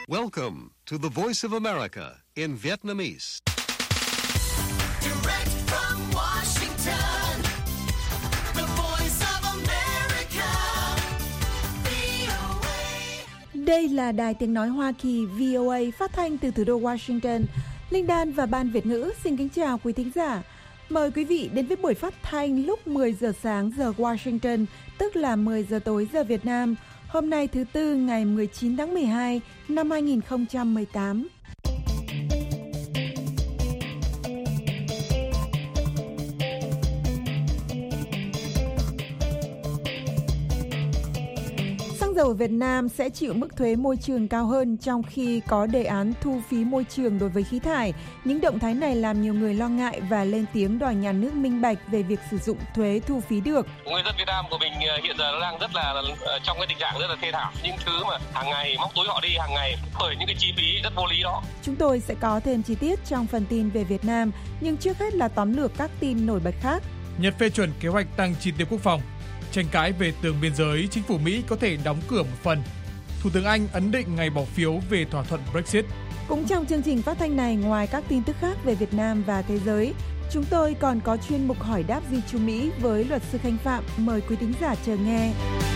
Welcome to the Voice of America in Vietnamese. Direct from Washington, the Voice of America, VOA. Đây là Đài Tiếng Nói Hoa Kỳ VOA phát thanh từ thủ đô Washington. Linh Đan và Ban Việt ngữ xin kính chào quý thính giả. Mời quý vị đến với buổi phát thanh lúc 10 giờ sáng giờ Washington, tức là 10 giờ tối giờ Việt Nam. Hôm nay thứ Tư ngày 19 tháng 12 năm 2018. Xăng dầu ở Việt Nam sẽ chịu mức thuế môi trường cao hơn trong khi có đề án thu phí môi trường đối với khí thải. Những động thái này làm nhiều người lo ngại và lên tiếng đòi nhà nước minh bạch về việc sử dụng thuế thu phí được. Người dân Việt Nam của mình hiện giờ đang rất là trong cái tình trạng rất là thê thảm. Những thứ mà hàng ngày móc túi họ đi hàng ngày bởi những cái chi phí rất vô lý đó. Chúng tôi sẽ có thêm chi tiết trong phần tin về Việt Nam, nhưng trước hết là tóm lược các tin nổi bật khác. Nhật phê chuẩn kế hoạch tăng chi tiêu quốc phòng. Tranh cãi về tường biên giới, chính phủ Mỹ có thể đóng cửa một phần. Thủ tướng Anh ấn định ngày bỏ phiếu về thỏa thuận Brexit. Cũng trong chương trình phát thanh này, ngoài các tin tức khác về Việt Nam và thế giới, chúng tôi còn có chuyên mục hỏi đáp di trú Mỹ với luật sư Khánh Phạm. Mời quý thính giả chờ nghe.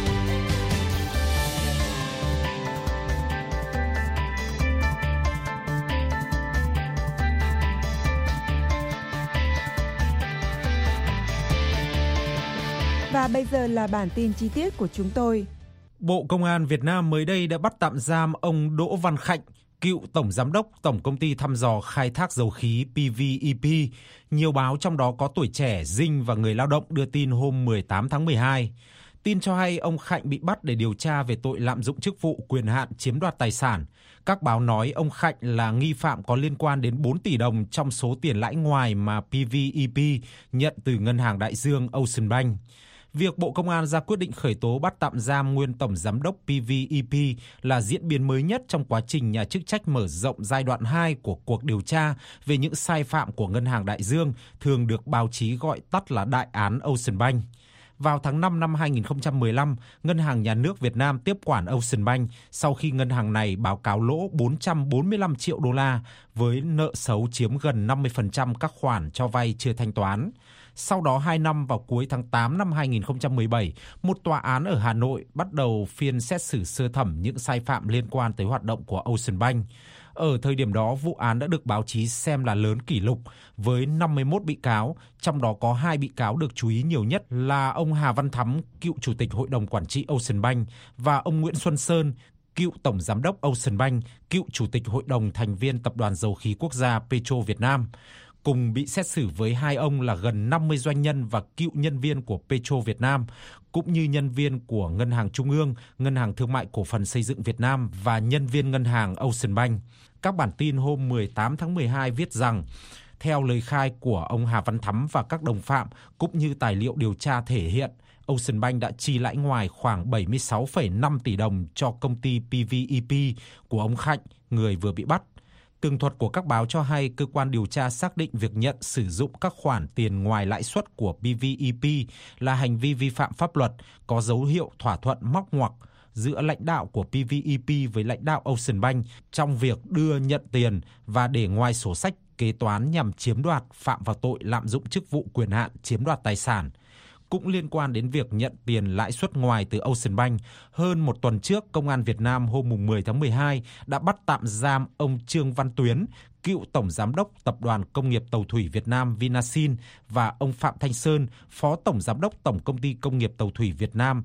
Và bây giờ là bản tin chi tiết của chúng tôi. Bộ Công an Việt Nam mới đây đã bắt tạm giam ông Đỗ Văn Khạnh, cựu Tổng Giám đốc Tổng Công ty Thăm dò Khai thác Dầu khí PVEP. Nhiều báo trong đó có Tuổi Trẻ, Dinh và Người Lao động đưa tin hôm 18 tháng 12. Tin cho hay ông Khạnh bị bắt để điều tra về tội lạm dụng chức vụ, quyền hạn, chiếm đoạt tài sản. Các báo nói ông Khạnh là nghi phạm có liên quan đến 4 tỷ đồng trong số tiền lãi ngoài mà PVEP nhận từ Ngân hàng Đại Dương Ocean Bank. Việc Bộ Công an ra quyết định khởi tố bắt tạm giam nguyên Tổng Giám đốc PVEP là diễn biến mới nhất trong quá trình nhà chức trách mở rộng giai đoạn 2 của cuộc điều tra về những sai phạm của Ngân hàng Đại Dương, thường được báo chí gọi tắt là Đại án Ocean Bank. Vào tháng 5 năm 2015, Ngân hàng Nhà nước Việt Nam tiếp quản Ocean Bank sau khi ngân hàng này báo cáo lỗ 445 triệu đô la với nợ xấu chiếm gần 50% các khoản cho vay chưa thanh toán. Sau đó 2 năm vào cuối tháng 8 năm 2017, một tòa án ở Hà Nội bắt đầu phiên xét xử sơ thẩm những sai phạm liên quan tới hoạt động của Ocean Bank. Ở thời điểm đó, vụ án đã được báo chí xem là lớn kỷ lục với 51 bị cáo, trong đó có 2 bị cáo được chú ý nhiều nhất là ông Hà Văn Thắm, cựu Chủ tịch Hội đồng Quản trị Ocean Bank, và ông Nguyễn Xuân Sơn, cựu Tổng Giám đốc Ocean Bank, cựu Chủ tịch Hội đồng thành viên Tập đoàn Dầu khí Quốc gia Petro Việt Nam. Cùng bị xét xử với hai ông là gần 50 doanh nhân và cựu nhân viên của Petro Việt Nam, cũng như nhân viên của Ngân hàng Trung ương, Ngân hàng Thương mại Cổ phần Xây dựng Việt Nam và nhân viên ngân hàng Ocean Bank. Các bản tin hôm 18 tháng 12 viết rằng, theo lời khai của ông Hà Văn Thắm và các đồng phạm, cũng như tài liệu điều tra thể hiện, Ocean Bank đã chi lãi ngoài khoảng 76,5 tỷ đồng cho công ty PVEP của ông Khạnh, người vừa bị bắt. Tường thuật của các báo cho hay cơ quan điều tra xác định việc nhận sử dụng các khoản tiền ngoài lãi suất của PVEP là hành vi vi phạm pháp luật, có dấu hiệu thỏa thuận móc ngoặc giữa lãnh đạo của PVEP với lãnh đạo Ocean Bank trong việc đưa nhận tiền và để ngoài sổ sách kế toán nhằm chiếm đoạt, phạm vào tội lạm dụng chức vụ, quyền hạn, chiếm đoạt tài sản. Cũng liên quan đến việc nhận tiền lãi suất ngoài từ Ocean Bank, hơn một tuần trước, Công an Việt Nam hôm 10 tháng 12 đã bắt tạm giam ông Trương Văn Tuyến, cựu Tổng Giám đốc Tập đoàn Công nghiệp Tàu thủy Việt Nam Vinasin, và ông Phạm Thanh Sơn, Phó Tổng Giám đốc Tổng Công ty Công nghiệp Tàu thủy Việt Nam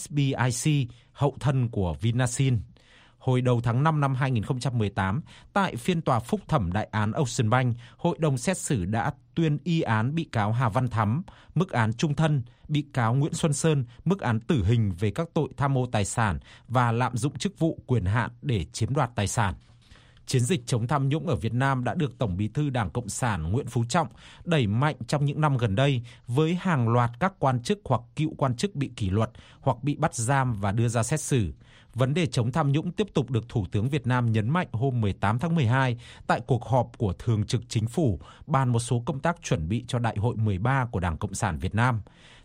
SBIC, hậu thân của Vinasin. Hồi đầu tháng 5 năm 2018, tại phiên tòa phúc thẩm đại án Ocean Bank, Hội đồng xét xử đã tuyên y án bị cáo Hà Văn Thắm mức án chung thân, bị cáo Nguyễn Xuân Sơn mức án tử hình về các tội tham ô tài sản và lạm dụng chức vụ, quyền hạn để chiếm đoạt tài sản. Chiến dịch chống tham nhũng ở Việt Nam đã được Tổng Bí thư Đảng Cộng sản Nguyễn Phú Trọng đẩy mạnh trong những năm gần đây với hàng loạt các quan chức hoặc cựu quan chức bị kỷ luật hoặc bị bắt giam và đưa ra xét xử. Vấn đề chống tham nhũng tiếp tục được Thủ tướng Việt Nam nhấn mạnh hôm 18 tháng 12 tại cuộc họp của Thường trực Chính phủ bàn một số công tác chuẩn bị cho Đại hội 13 của Đảng Cộng sản Việt Nam.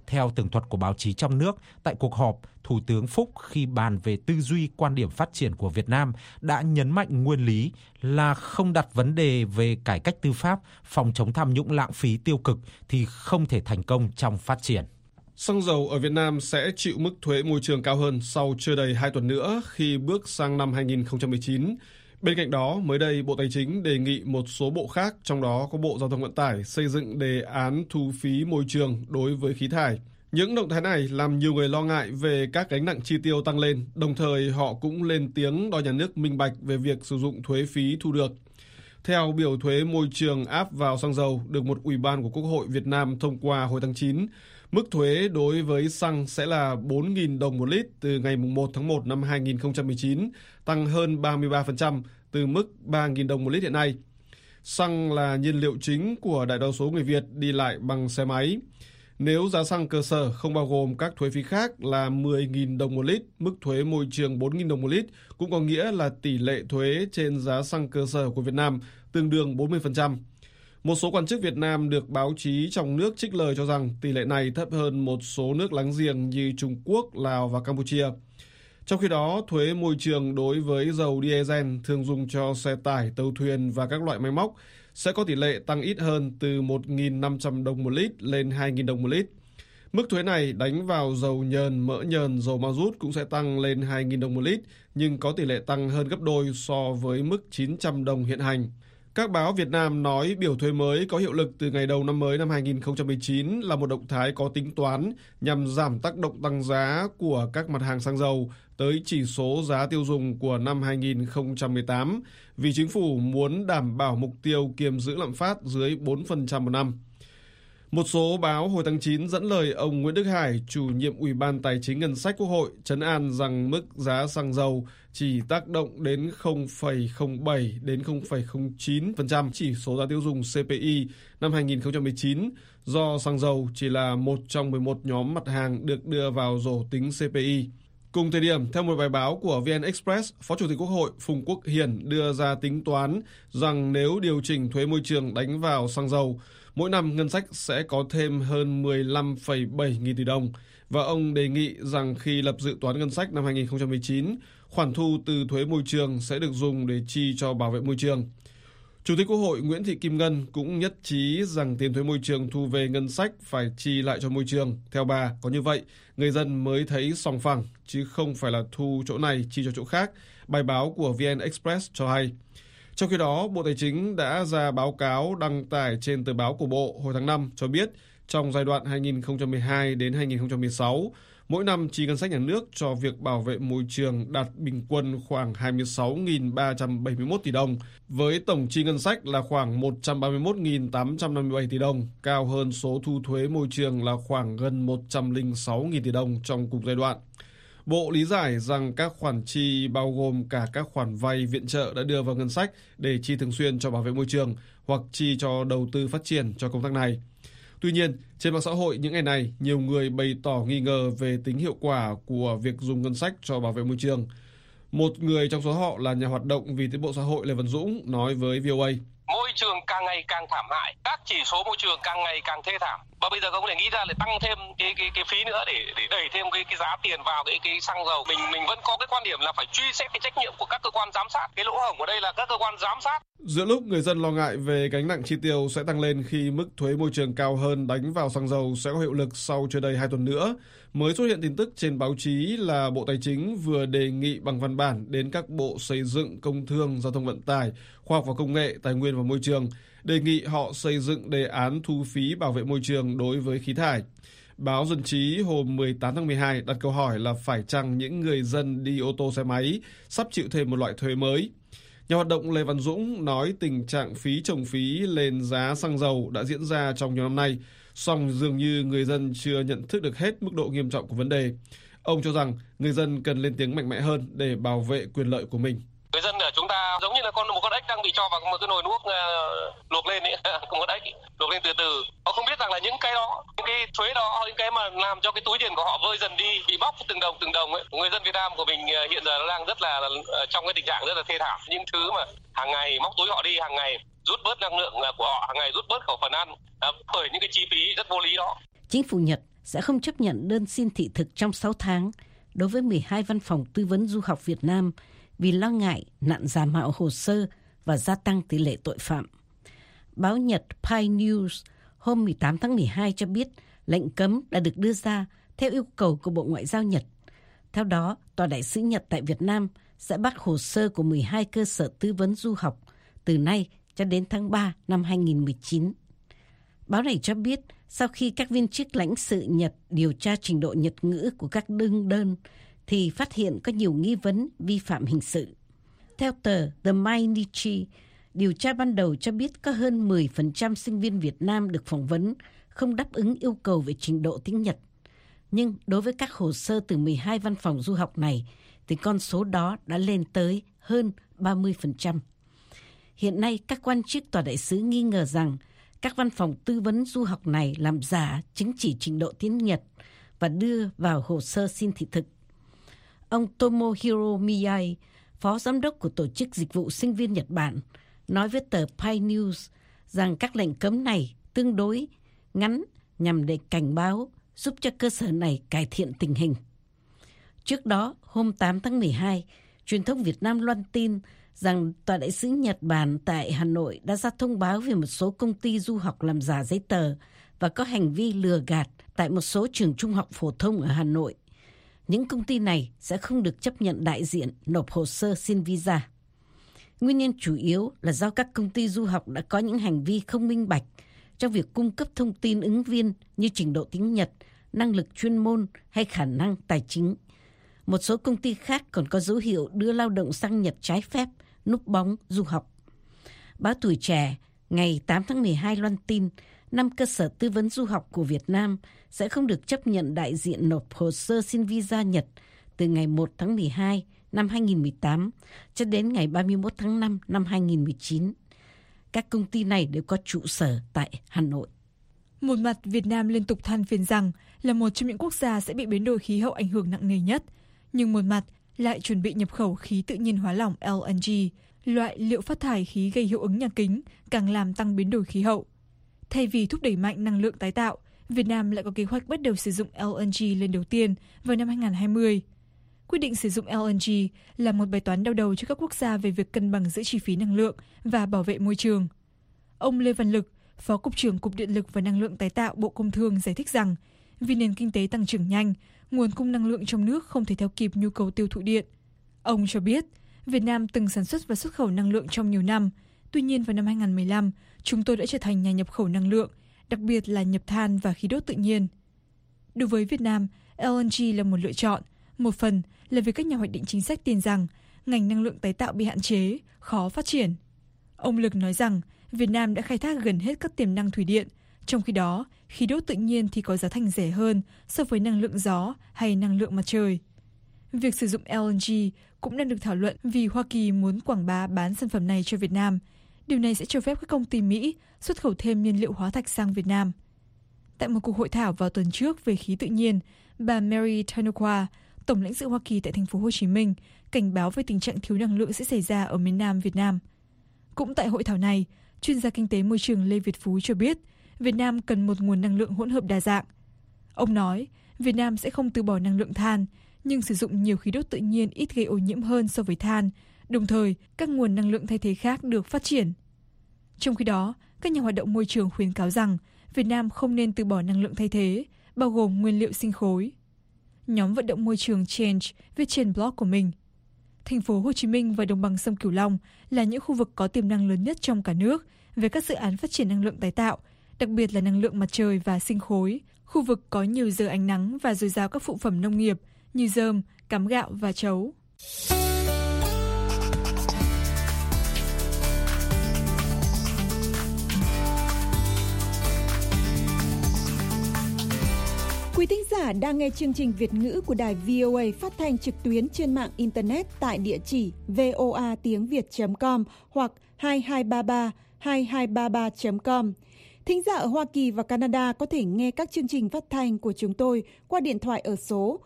Theo tường thuật của báo chí trong nước, tại cuộc họp, Thủ tướng Phúc khi bàn về tư duy quan điểm phát triển của Việt Nam đã nhấn mạnh nguyên lý là không đặt vấn đề về cải cách tư pháp, phòng chống tham nhũng lãng phí tiêu cực thì không thể thành công trong phát triển. Xăng dầu ở Việt Nam sẽ chịu mức thuế môi trường cao hơn sau chưa đầy 2 tuần nữa khi bước sang năm 2019. Bên cạnh đó, mới đây Bộ Tài chính đề nghị một số bộ khác, trong đó có Bộ Giao thông Vận tải, xây dựng đề án thu phí môi trường đối với khí thải. Những động thái này làm nhiều người lo ngại về các gánh nặng chi tiêu tăng lên, đồng thời họ cũng lên tiếng đòi nhà nước minh bạch về việc sử dụng thuế phí thu được. Theo biểu thuế môi trường áp vào xăng dầu được một ủy ban của Quốc hội Việt Nam thông qua hồi tháng 9, mức thuế đối với xăng sẽ là 4.000 đồng một lít từ ngày 1 tháng 1 năm 2019, tăng hơn 33% từ mức 3.000 đồng một lít hiện nay. Xăng là nhiên liệu chính của đại đa số người Việt đi lại bằng xe máy. Nếu giá xăng cơ sở không bao gồm các thuế phí khác là 10.000 đồng một lít, mức thuế môi trường 4.000 đồng một lít cũng có nghĩa là tỷ lệ thuế trên giá xăng cơ sở của Việt Nam tương đương 40%. Một số quan chức Việt Nam được báo chí trong nước trích lời cho rằng tỷ lệ này thấp hơn một số nước láng giềng như Trung Quốc, Lào và Campuchia. Trong khi đó, thuế môi trường đối với dầu diesel thường dùng cho xe tải, tàu thuyền và các loại máy móc sẽ có tỷ lệ tăng ít hơn từ 1.500 đồng một lít lên 2.000 đồng một lít. Mức thuế này đánh vào dầu nhờn, mỡ nhờn, dầu ma rút cũng sẽ tăng lên 2.000 đồng một lít, nhưng có tỷ lệ tăng hơn gấp đôi so với mức 900 đồng hiện hành. Các báo Việt Nam nói biểu thuế mới có hiệu lực từ ngày đầu năm mới năm 2019 là một động thái có tính toán nhằm giảm tác động tăng giá của các mặt hàng xăng dầu tới chỉ số giá tiêu dùng của năm 2018 vì chính phủ muốn đảm bảo mục tiêu kiềm giữ lạm phát dưới 4% một năm. Một số báo hồi tháng 9 dẫn lời ông Nguyễn Đức Hải, chủ nhiệm Ủy ban Tài chính Ngân sách Quốc hội, trấn an rằng mức giá xăng dầu chỉ tác động đến 0,07 đến 0,09% chỉ số giá tiêu dùng CPI năm 2019, do xăng dầu chỉ là một trong 11 nhóm mặt hàng được đưa vào rổ tính CPI. Cùng thời điểm, theo một bài báo của VN Express, Phó Chủ tịch Quốc hội Phùng Quốc Hiển đưa ra tính toán rằng nếu điều chỉnh thuế môi trường đánh vào xăng dầu, mỗi năm ngân sách sẽ có thêm hơn 15,7 nghìn tỷ đồng. Và ông đề nghị rằng khi lập dự toán ngân sách năm 2019, khoản thu từ thuế môi trường sẽ được dùng để chi cho bảo vệ môi trường. Chủ tịch Quốc hội Nguyễn Thị Kim Ngân cũng nhất trí rằng tiền thuế môi trường thu về ngân sách phải chi lại cho môi trường. Theo bà, có như vậy, người dân mới thấy sòng phẳng, chứ không phải là thu chỗ này chi cho chỗ khác, bài báo của VN Express cho hay. Trong khi đó, Bộ Tài chính đã ra báo cáo đăng tải trên tờ báo của Bộ hồi tháng 5 cho biết trong giai đoạn 2012 đến 2016, mỗi năm chi ngân sách nhà nước cho việc bảo vệ môi trường đạt bình quân khoảng 26.371 tỷ đồng, với tổng chi ngân sách là khoảng 131.857 tỷ đồng, cao hơn số thu thuế môi trường là khoảng gần 106.000 tỷ đồng trong cùng giai đoạn. Bộ lý giải rằng các khoản chi bao gồm cả các khoản vay viện trợ đã đưa vào ngân sách để chi thường xuyên cho bảo vệ môi trường hoặc chi cho đầu tư phát triển cho công tác này. Tuy nhiên, trên mạng xã hội những ngày này, nhiều người bày tỏ nghi ngờ về tính hiệu quả của việc dùng ngân sách cho bảo vệ môi trường. Một người trong số họ là nhà hoạt động vì tiến bộ xã hội Lê Văn Dũng nói với VOA. Môi trường càng ngày càng thảm hại, các chỉ số môi trường càng ngày càng thê thảm. Và bây giờ có thể nghĩ ra là tăng thêm cái phí nữa để đẩy thêm cái giá tiền vào cái xăng dầu. Mình vẫn có cái quan điểm là phải truy xét cái trách nhiệm của các cơ quan giám sát. Cái lỗ hổng ở đây là các cơ quan giám sát. Giữa lúc người dân lo ngại về gánh nặng chi tiêu sẽ tăng lên khi mức thuế môi trường cao hơn đánh vào xăng dầu sẽ có hiệu lực sau chưa đầy 2 tuần nữa, mới xuất hiện tin tức trên báo chí là Bộ Tài chính vừa đề nghị bằng văn bản đến các bộ xây dựng, công thương, giao thông vận tải, khoa học và công nghệ, tài nguyên và môi trường, đề nghị họ xây dựng đề án thu phí bảo vệ môi trường đối với khí thải. Báo Dân trí hôm 18 tháng 12 đặt câu hỏi là phải chăng những người dân đi ô tô xe máy sắp chịu thêm một loại thuế mới. Nhà hoạt động Lê Văn Dũng nói tình trạng phí chồng phí lên giá xăng dầu đã diễn ra trong nhiều năm nay, song dường như người dân chưa nhận thức được hết mức độ nghiêm trọng của vấn đề. Ông cho rằng người dân cần lên tiếng mạnh mẽ hơn để bảo vệ quyền lợi của mình. Người dân ở chúng ta giống như là một con ếch đang bị cho vào một cái nồi nước luộc lên ấy, một con ếch luộc lên từ từ. Họ không biết rằng là những cái đó, những cái thuế đó, những cái mà làm cho cái túi tiền của họ vơi dần đi, bị bóc từng đồng ấy. Người dân Việt Nam của mình hiện giờ đang rất là trong cái tình trạng rất là thê thảm. Những thứ mà hàng ngày móc túi họ đi, hàng ngày rút bớt năng lượng của họ, hàng ngày rút bớt khẩu phần ăn bởi những cái chi phí rất vô lý đó. Chính phủ Nhật sẽ không chấp nhận đơn xin thị thực trong 6 tháng đối với 12 văn phòng tư vấn du học Việt Nam vì lo ngại nạn giả mạo hồ sơ và gia tăng tỷ lệ tội phạm. Báo Nhật Pi News hôm 18 tháng 12 cho biết lệnh cấm đã được đưa ra theo yêu cầu của Bộ Ngoại giao Nhật. Theo đó, Tòa đại sứ Nhật tại Việt Nam sẽ bắt hồ sơ của 12 cơ sở tư vấn du học từ nay cho đến tháng 3 năm 2019. Báo này cho biết sau khi các viên chức lãnh sự Nhật điều tra trình độ Nhật ngữ của các đương đơn thì phát hiện có nhiều nghi vấn vi phạm hình sự. Theo tờ The Mainichi, điều tra ban đầu cho biết có hơn 10% sinh viên Việt Nam được phỏng vấn không đáp ứng yêu cầu về trình độ tiếng Nhật. Nhưng đối với các hồ sơ từ 12 văn phòng du học này thì con số đó đã lên tới hơn 30%. Hiện nay, các quan chức tòa đại sứ nghi ngờ rằng các văn phòng tư vấn du học này làm giả chứng chỉ trình độ tiếng Nhật và đưa vào hồ sơ xin thị thực. Ông Tomohiro Miyai, phó giám đốc của Tổ chức Dịch vụ Sinh viên Nhật Bản, nói với tờ Pi News rằng các lệnh cấm này tương đối ngắn nhằm để cảnh báo giúp cho cơ sở này cải thiện tình hình. Trước đó, hôm 8 tháng 12, truyền thông Việt Nam loan tin rằng Tòa đại sứ Nhật Bản tại Hà Nội đã ra thông báo về một số công ty du học làm giả giấy tờ và có hành vi lừa gạt tại một số trường trung học phổ thông ở Hà Nội. Những công ty này sẽ không được chấp nhận đại diện nộp hồ sơ xin visa. Nguyên nhân chủ yếu là do các công ty du học đã có những hành vi không minh bạch trong việc cung cấp thông tin ứng viên như trình độ tiếng Nhật, năng lực chuyên môn hay khả năng tài chính. Một số công ty khác còn có dấu hiệu đưa lao động sang Nhật trái phép, núp bóng du học. Báo Tuổi Trẻ ngày 8 tháng 12 loan tin 5 cơ sở tư vấn du học của Việt Nam sẽ không được chấp nhận đại diện nộp hồ sơ xin visa Nhật từ ngày 1 tháng 12 năm 2018 cho đến ngày 31 tháng 5 năm 2019. Các công ty này đều có trụ sở tại Hà Nội. Một mặt, Việt Nam liên tục than phiền rằng là một trong những quốc gia sẽ bị biến đổi khí hậu ảnh hưởng nặng nề nhất, nhưng một mặt lại chuẩn bị nhập khẩu khí tự nhiên hóa lỏng LNG, loại liệu phát thải khí gây hiệu ứng nhà kính, càng làm tăng biến đổi khí hậu. Thay vì thúc đẩy mạnh năng lượng tái tạo, Việt Nam lại có kế hoạch bắt đầu sử dụng LNG lần đầu tiên vào năm 2020. Quyết định sử dụng LNG là một bài toán đau đầu cho các quốc gia về việc cân bằng giữa chi phí năng lượng và bảo vệ môi trường. Ông Lê Văn Lực, Phó Cục trưởng Cục Điện lực và Năng lượng tái tạo Bộ Công Thương giải thích rằng vì nền kinh tế tăng trưởng nhanh, nguồn cung năng lượng trong nước không thể theo kịp nhu cầu tiêu thụ điện. Ông cho biết, Việt Nam từng sản xuất và xuất khẩu năng lượng trong nhiều năm. Tuy nhiên vào năm 2015, chúng tôi đã trở thành nhà nhập khẩu năng lượng, đặc biệt là nhập than và khí đốt tự nhiên. Đối với Việt Nam, LNG là một lựa chọn, một phần là vì các nhà hoạch định chính sách tin rằng ngành năng lượng tái tạo bị hạn chế, khó phát triển. Ông Lực nói rằng Việt Nam đã khai thác gần hết các tiềm năng thủy điện, trong khi đó khí đốt tự nhiên thì có giá thành rẻ hơn so với năng lượng gió hay năng lượng mặt trời. Việc sử dụng LNG cũng đang được thảo luận vì Hoa Kỳ muốn quảng bá bán sản phẩm này cho Việt Nam. Điều này sẽ cho phép các công ty Mỹ xuất khẩu thêm nhiên liệu hóa thạch sang Việt Nam. Tại một cuộc hội thảo vào tuần trước về khí tự nhiên, bà Mary Tanukwa, Tổng lãnh sự Hoa Kỳ tại thành phố Hồ Chí Minh, cảnh báo về tình trạng thiếu năng lượng sẽ xảy ra ở miền Nam Việt Nam. Cũng tại hội thảo này, chuyên gia kinh tế môi trường Lê Việt Phú cho biết Việt Nam cần một nguồn năng lượng hỗn hợp đa dạng. Ông nói Việt Nam sẽ không từ bỏ năng lượng than, nhưng sử dụng nhiều khí đốt tự nhiên ít gây ô nhiễm hơn so với than. Đồng thời, các nguồn năng lượng thay thế khác được phát triển. Trong khi đó, các nhà hoạt động môi trường khuyến cáo rằng Việt Nam không nên từ bỏ năng lượng thay thế, bao gồm nguyên liệu sinh khối. Nhóm vận động môi trường Change viết trên blog của mình, thành phố Hồ Chí Minh và đồng bằng sông Cửu Long là những khu vực có tiềm năng lớn nhất trong cả nước về các dự án phát triển năng lượng tái tạo, đặc biệt là năng lượng mặt trời và sinh khối. Khu vực có nhiều giờ ánh nắng và dồi dào các phụ phẩm nông nghiệp như rơm, cám gạo và trấu. Quý thính giả đang nghe chương trình Việt ngữ của đài VOA phát thanh trực tuyến trên mạng Internet tại địa chỉ voatiengviet.com hoặc 2233 Thính giả ở Hoa Kỳ và Canada có thể nghe các chương trình phát thanh của chúng tôi qua điện thoại ở số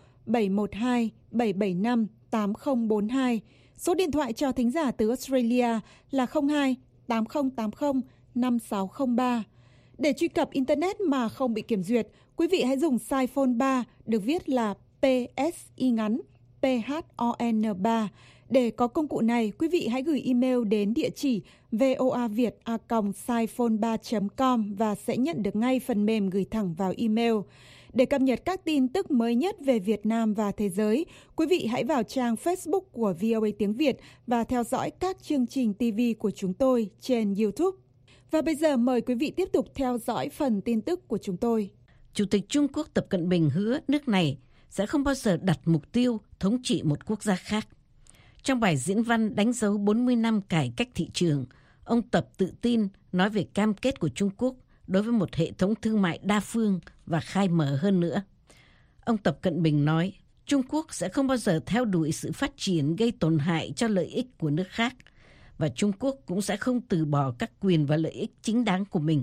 712-775-8042. Số điện thoại cho thính giả từ Australia là 02-8080-5603. Để truy cập Internet mà không bị kiểm duyệt, quý vị hãy dùng Siphon 3, được viết là PSI ngắn, PHON 3. Để có công cụ này, quý vị hãy gửi email đến địa chỉ voaviet@siphon3.com và sẽ nhận được ngay phần mềm gửi thẳng vào email. Để cập nhật các tin tức mới nhất về Việt Nam và thế giới, quý vị hãy vào trang Facebook của VOA tiếng Việt và theo dõi các chương trình TV của chúng tôi trên YouTube. Và bây giờ mời quý vị tiếp tục theo dõi phần tin tức của chúng tôi. Chủ tịch Trung Quốc Tập Cận Bình hứa nước này sẽ không bao giờ đặt mục tiêu thống trị một quốc gia khác. Trong bài diễn văn đánh dấu 40 năm cải cách thị trường, ông Tập tự tin nói về cam kết của Trung Quốc đối với một hệ thống thương mại đa phương và khai mở hơn nữa. Ông Tập Cận Bình nói, Trung Quốc sẽ không bao giờ theo đuổi sự phát triển gây tổn hại cho lợi ích của nước khác, và Trung Quốc cũng sẽ không từ bỏ các quyền và lợi ích chính đáng của mình.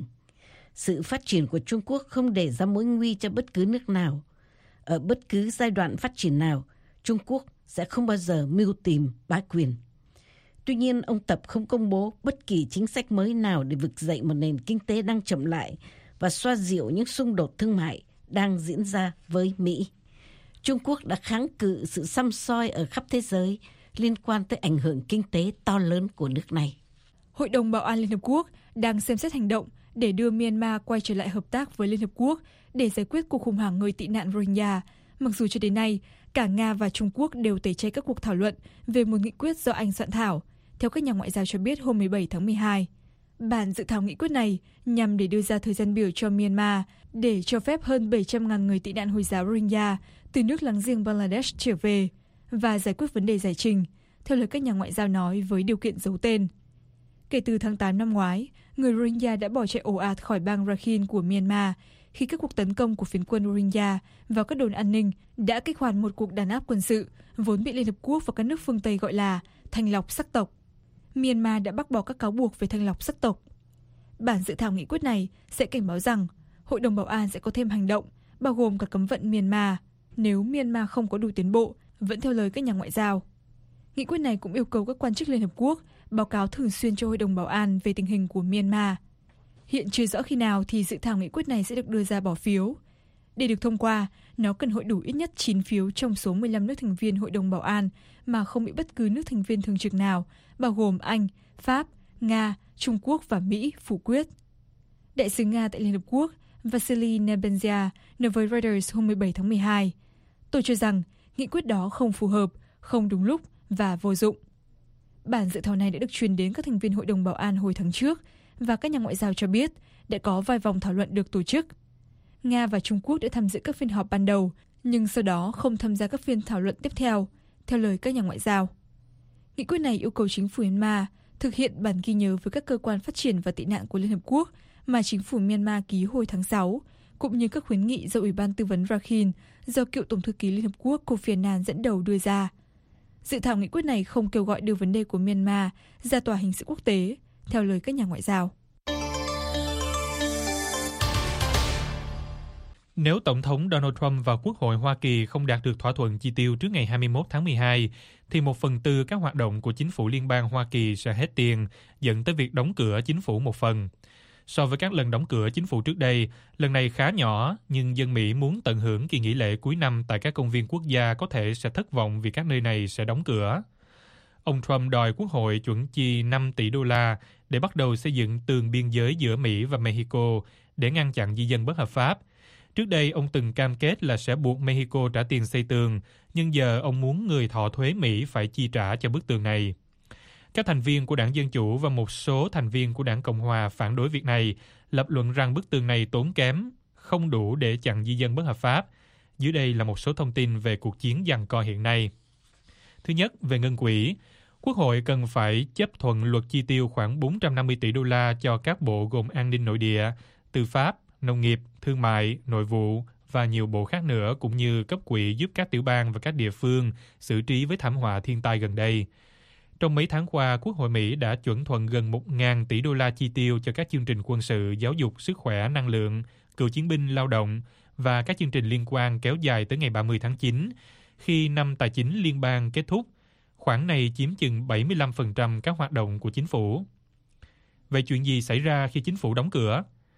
Sự phát triển của Trung Quốc không để ra mối nguy cho bất cứ nước nào. Ở bất cứ giai đoạn phát triển nào, Trung Quốc sẽ không bao giờ mưu tìm bá quyền. Tuy nhiên, ông Tập không công bố bất kỳ chính sách mới nào để vực dậy một nền kinh tế đang chậm lại và xoa dịu những xung đột thương mại đang diễn ra với Mỹ. Trung Quốc đã kháng cự sự săm soi ở khắp thế giới liên quan tới ảnh hưởng kinh tế to lớn của nước này. Hội đồng Bảo an Liên Hợp Quốc đang xem xét hành động để đưa Myanmar quay trở lại hợp tác với Liên Hợp Quốc để giải quyết cuộc khủng hoảng người tị nạn Rohingya, mặc dù cho đến nay, cả Nga và Trung Quốc đều tẩy chay các cuộc thảo luận về một nghị quyết do Anh soạn thảo, theo các nhà ngoại giao cho biết hôm 17 tháng 12. Bản dự thảo nghị quyết này nhằm để đưa ra thời gian biểu cho Myanmar để cho phép hơn 700.000 người tị nạn Hồi giáo Rohingya từ nước láng giềng Bangladesh trở về và giải quyết vấn đề giải trình, theo lời các nhà ngoại giao nói với điều kiện giấu tên. Kể từ tháng 8 năm ngoái, người Rohingya đã bỏ chạy ồ ạt khỏi bang Rakhine của Myanmar khi các cuộc tấn công của phiến quân Rohingya vào các đồn an ninh đã kích hoạt một cuộc đàn áp quân sự vốn bị Liên Hợp Quốc và các nước phương Tây gọi là thanh lọc sắc tộc. Myanmar đã bác bỏ các cáo buộc về thanh lọc sắc tộc. Bản dự thảo nghị quyết này sẽ cảnh báo rằng Hội đồng Bảo an sẽ có thêm hành động, bao gồm cả cấm vận Myanmar, nếu Myanmar không có đủ tiến bộ, vẫn theo lời các nhà ngoại giao. Nghị quyết này cũng yêu cầu các quan chức Liên Hợp Quốc báo cáo thường xuyên cho Hội đồng Bảo an về tình hình của Myanmar. Hiện chưa rõ khi nào thì dự thảo nghị quyết này sẽ được đưa ra bỏ phiếu. Để được thông qua, nó cần hội đủ ít nhất 9 phiếu trong số 15 nước thành viên Hội đồng Bảo an mà không bị bất cứ nước thành viên thường trực nào, bao gồm Anh, Pháp, Nga, Trung Quốc và Mỹ phủ quyết. Đại sứ Nga tại Liên Hợp Quốc Vasily Nebenzia nói với Reuters hôm 17 tháng 12, tôi cho rằng nghị quyết đó không phù hợp, không đúng lúc và vô dụng. Bản dự thảo này đã được truyền đến các thành viên Hội đồng Bảo an hồi tháng trước và các nhà ngoại giao cho biết đã có vài vòng thảo luận được tổ chức. Nga và Trung Quốc đã tham dự các phiên họp ban đầu, nhưng sau đó không tham gia các phiên thảo luận tiếp theo, theo lời các nhà ngoại giao. Nghị quyết này yêu cầu chính phủ Myanmar thực hiện bản ghi nhớ với các cơ quan phát triển và tị nạn của Liên Hợp Quốc mà chính phủ Myanmar ký hồi tháng 6, cũng như các khuyến nghị do Ủy ban Tư vấn Rakhine do cựu Tổng thư ký Liên Hợp Quốc Kofi Annan dẫn đầu đưa ra. Dự thảo nghị quyết này không kêu gọi đưa vấn đề của Myanmar ra tòa hình sự quốc tế, theo lời các nhà ngoại giao. Nếu Tổng thống Donald Trump và Quốc hội Hoa Kỳ không đạt được thỏa thuận chi tiêu trước ngày 21 tháng 12, thì 1/4 các hoạt động của chính phủ liên bang Hoa Kỳ sẽ hết tiền, dẫn tới việc đóng cửa chính phủ một phần. So với các lần đóng cửa chính phủ trước đây, lần này khá nhỏ, nhưng dân Mỹ muốn tận hưởng kỳ nghỉ lễ cuối năm tại các công viên quốc gia có thể sẽ thất vọng vì các nơi này sẽ đóng cửa. Ông Trump đòi Quốc hội chuẩn chi 5 tỷ đô la để bắt đầu xây dựng tường biên giới giữa Mỹ và Mexico để ngăn chặn di dân bất hợp pháp. Trước đây, ông từng cam kết là sẽ buộc Mexico trả tiền xây tường, nhưng giờ ông muốn người thọ thuế Mỹ phải chi trả cho bức tường này. Các thành viên của Đảng Dân Chủ và một số thành viên của Đảng Cộng Hòa phản đối việc này, lập luận rằng bức tường này tốn kém, không đủ để chặn di dân bất hợp pháp. Dưới đây là một số thông tin về cuộc chiến giằng co hiện nay. Thứ nhất, về ngân quỹ. Quốc hội cần phải chấp thuận luật chi tiêu khoảng 450 tỷ đô la cho các bộ gồm an ninh nội địa, tư pháp, nông nghiệp, thương mại, nội vụ và nhiều bộ khác nữa, cũng như cấp quỹ giúp các tiểu bang và các địa phương xử trí với thảm họa thiên tai gần đây. Trong mấy tháng qua, Quốc hội Mỹ đã chuẩn thuận gần 1.000 tỷ đô la chi tiêu cho các chương trình quân sự, giáo dục, sức khỏe, năng lượng, cựu chiến binh, lao động và các chương trình liên quan kéo dài tới ngày 30 tháng 9, khi năm tài chính liên bang kết thúc. Khoản này chiếm chừng 75% các hoạt động của chính phủ. Vậy chuyện gì xảy ra khi chính phủ đóng cửa?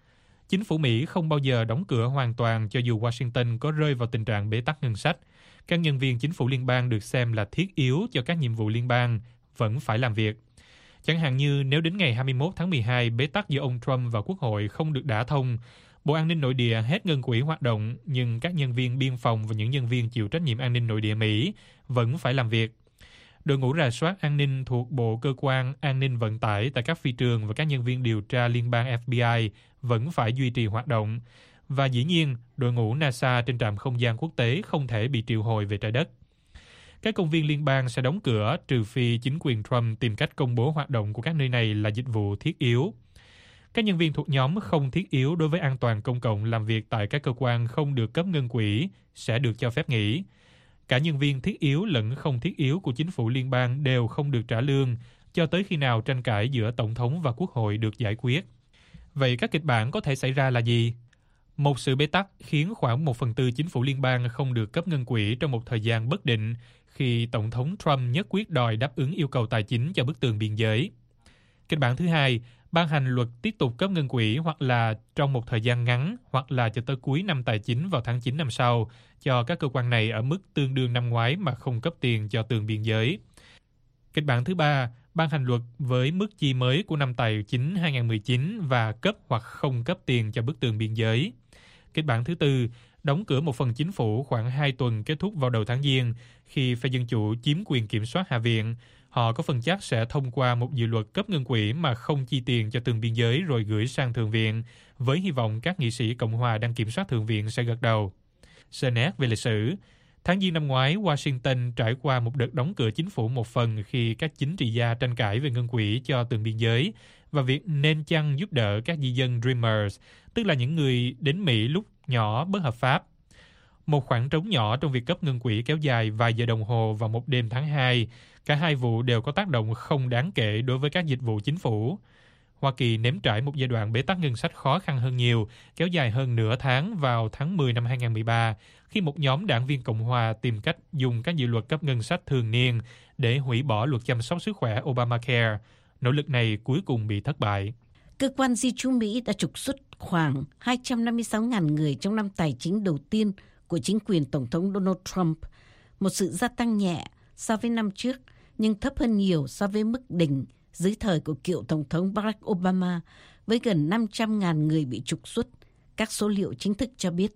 Chính phủ Mỹ không bao giờ đóng cửa hoàn toàn cho dù Washington có rơi vào tình trạng bế tắc ngân sách. Các nhân viên chính phủ liên bang được xem là thiết yếu cho các nhiệm vụ liên bang vẫn phải làm việc. Chẳng hạn như nếu đến ngày 21 tháng 12 bế tắc giữa ông Trump và Quốc hội không được đả thông, Bộ An ninh Nội địa hết ngân quỹ hoạt động, nhưng các nhân viên biên phòng và những nhân viên chịu trách nhiệm an ninh nội địa Mỹ vẫn phải làm việc. Đội ngũ rà soát an ninh thuộc Bộ Cơ quan An ninh Vận tải tại các phi trường và các nhân viên điều tra liên bang FBI vẫn phải duy trì hoạt động. Và dĩ nhiên, đội ngũ NASA trên trạm không gian quốc tế không thể bị triệu hồi về trái đất. Các công viên liên bang sẽ đóng cửa trừ phi chính quyền Trump tìm cách công bố hoạt động của các nơi này là dịch vụ thiết yếu. Các nhân viên thuộc nhóm không thiết yếu đối với an toàn công cộng làm việc tại các cơ quan không được cấp ngân quỹ sẽ được cho phép nghỉ. Cả nhân viên thiết yếu lẫn không thiết yếu của chính phủ liên bang đều không được trả lương cho tới khi nào tranh cãi giữa Tổng thống và Quốc hội được giải quyết. Vậy các kịch bản có thể xảy ra là gì? Một sự bế tắc khiến khoảng 1/4 chính phủ liên bang không được cấp ngân quỹ trong một thời gian bất định khi Tổng thống Trump nhất quyết đòi đáp ứng yêu cầu tài chính cho bức tường biên giới. Kịch bản thứ hai, ban hành luật tiếp tục cấp ngân quỹ hoặc là trong một thời gian ngắn hoặc là cho tới cuối năm tài chính vào tháng 9 năm sau cho các cơ quan này ở mức tương đương năm ngoái mà không cấp tiền cho tường biên giới. Kịch bản thứ ba, ban hành luật với mức chi mới của năm tài chính 2019 và cấp hoặc không cấp tiền cho bức tường biên giới. Kịch bản thứ tư, đóng cửa một phần chính phủ khoảng 2 tuần kết thúc vào đầu tháng Giêng khi phe Dân Chủ chiếm quyền kiểm soát Hạ viện. Họ có phần chắc sẽ thông qua một dự luật cấp ngân quỹ mà không chi tiền cho tường biên giới rồi gửi sang Thượng viện, với hy vọng các nghị sĩ Cộng hòa đang kiểm soát Thượng viện sẽ gật đầu. Sơ nét về lịch sử, tháng Giêng năm ngoái, Washington trải qua một đợt đóng cửa chính phủ một phần khi các chính trị gia tranh cãi về ngân quỹ cho tường biên giới và việc nên chăng giúp đỡ các di dân Dreamers, tức là những người đến Mỹ lúc nhỏ bất hợp pháp. Một khoảng trống nhỏ trong việc cấp ngân quỹ kéo dài vài giờ đồng hồ vào một đêm tháng 2. Cả hai vụ đều có tác động không đáng kể đối với các dịch vụ chính phủ. Hoa Kỳ nếm trải một giai đoạn bế tắc ngân sách khó khăn hơn nhiều, kéo dài hơn nửa tháng vào tháng 10 năm 2013, khi một nhóm đảng viên Cộng hòa tìm cách dùng các dự luật cấp ngân sách thường niên để hủy bỏ luật chăm sóc sức khỏe Obamacare. Nỗ lực này cuối cùng bị thất bại. Cơ quan di trú Mỹ đã trục xuất khoảng 256.000 người trong năm tài chính đầu tiên của chính quyền Tổng thống Donald Trump, một sự gia tăng nhẹ so với năm trước, nhưng thấp hơn nhiều so với mức đỉnh dưới thời của cựu Tổng thống Barack Obama, với gần 500.000 người bị trục xuất, các số liệu chính thức cho biết.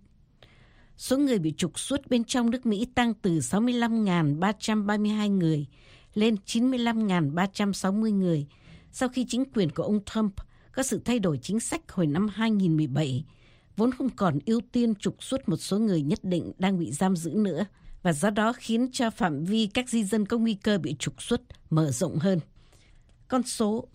Số người bị trục xuất bên trong nước Mỹ tăng từ 65.332 người lên 95.360 người sau khi chính quyền của ông Trump có sự thay đổi chính sách hồi năm 2017, vốn không còn ưu tiên trục xuất một số người nhất định đang bị giam giữ nữa, và do đó khiến cho phạm vi các di dân có nguy cơ bị trục xuất mở rộng hơn. Con số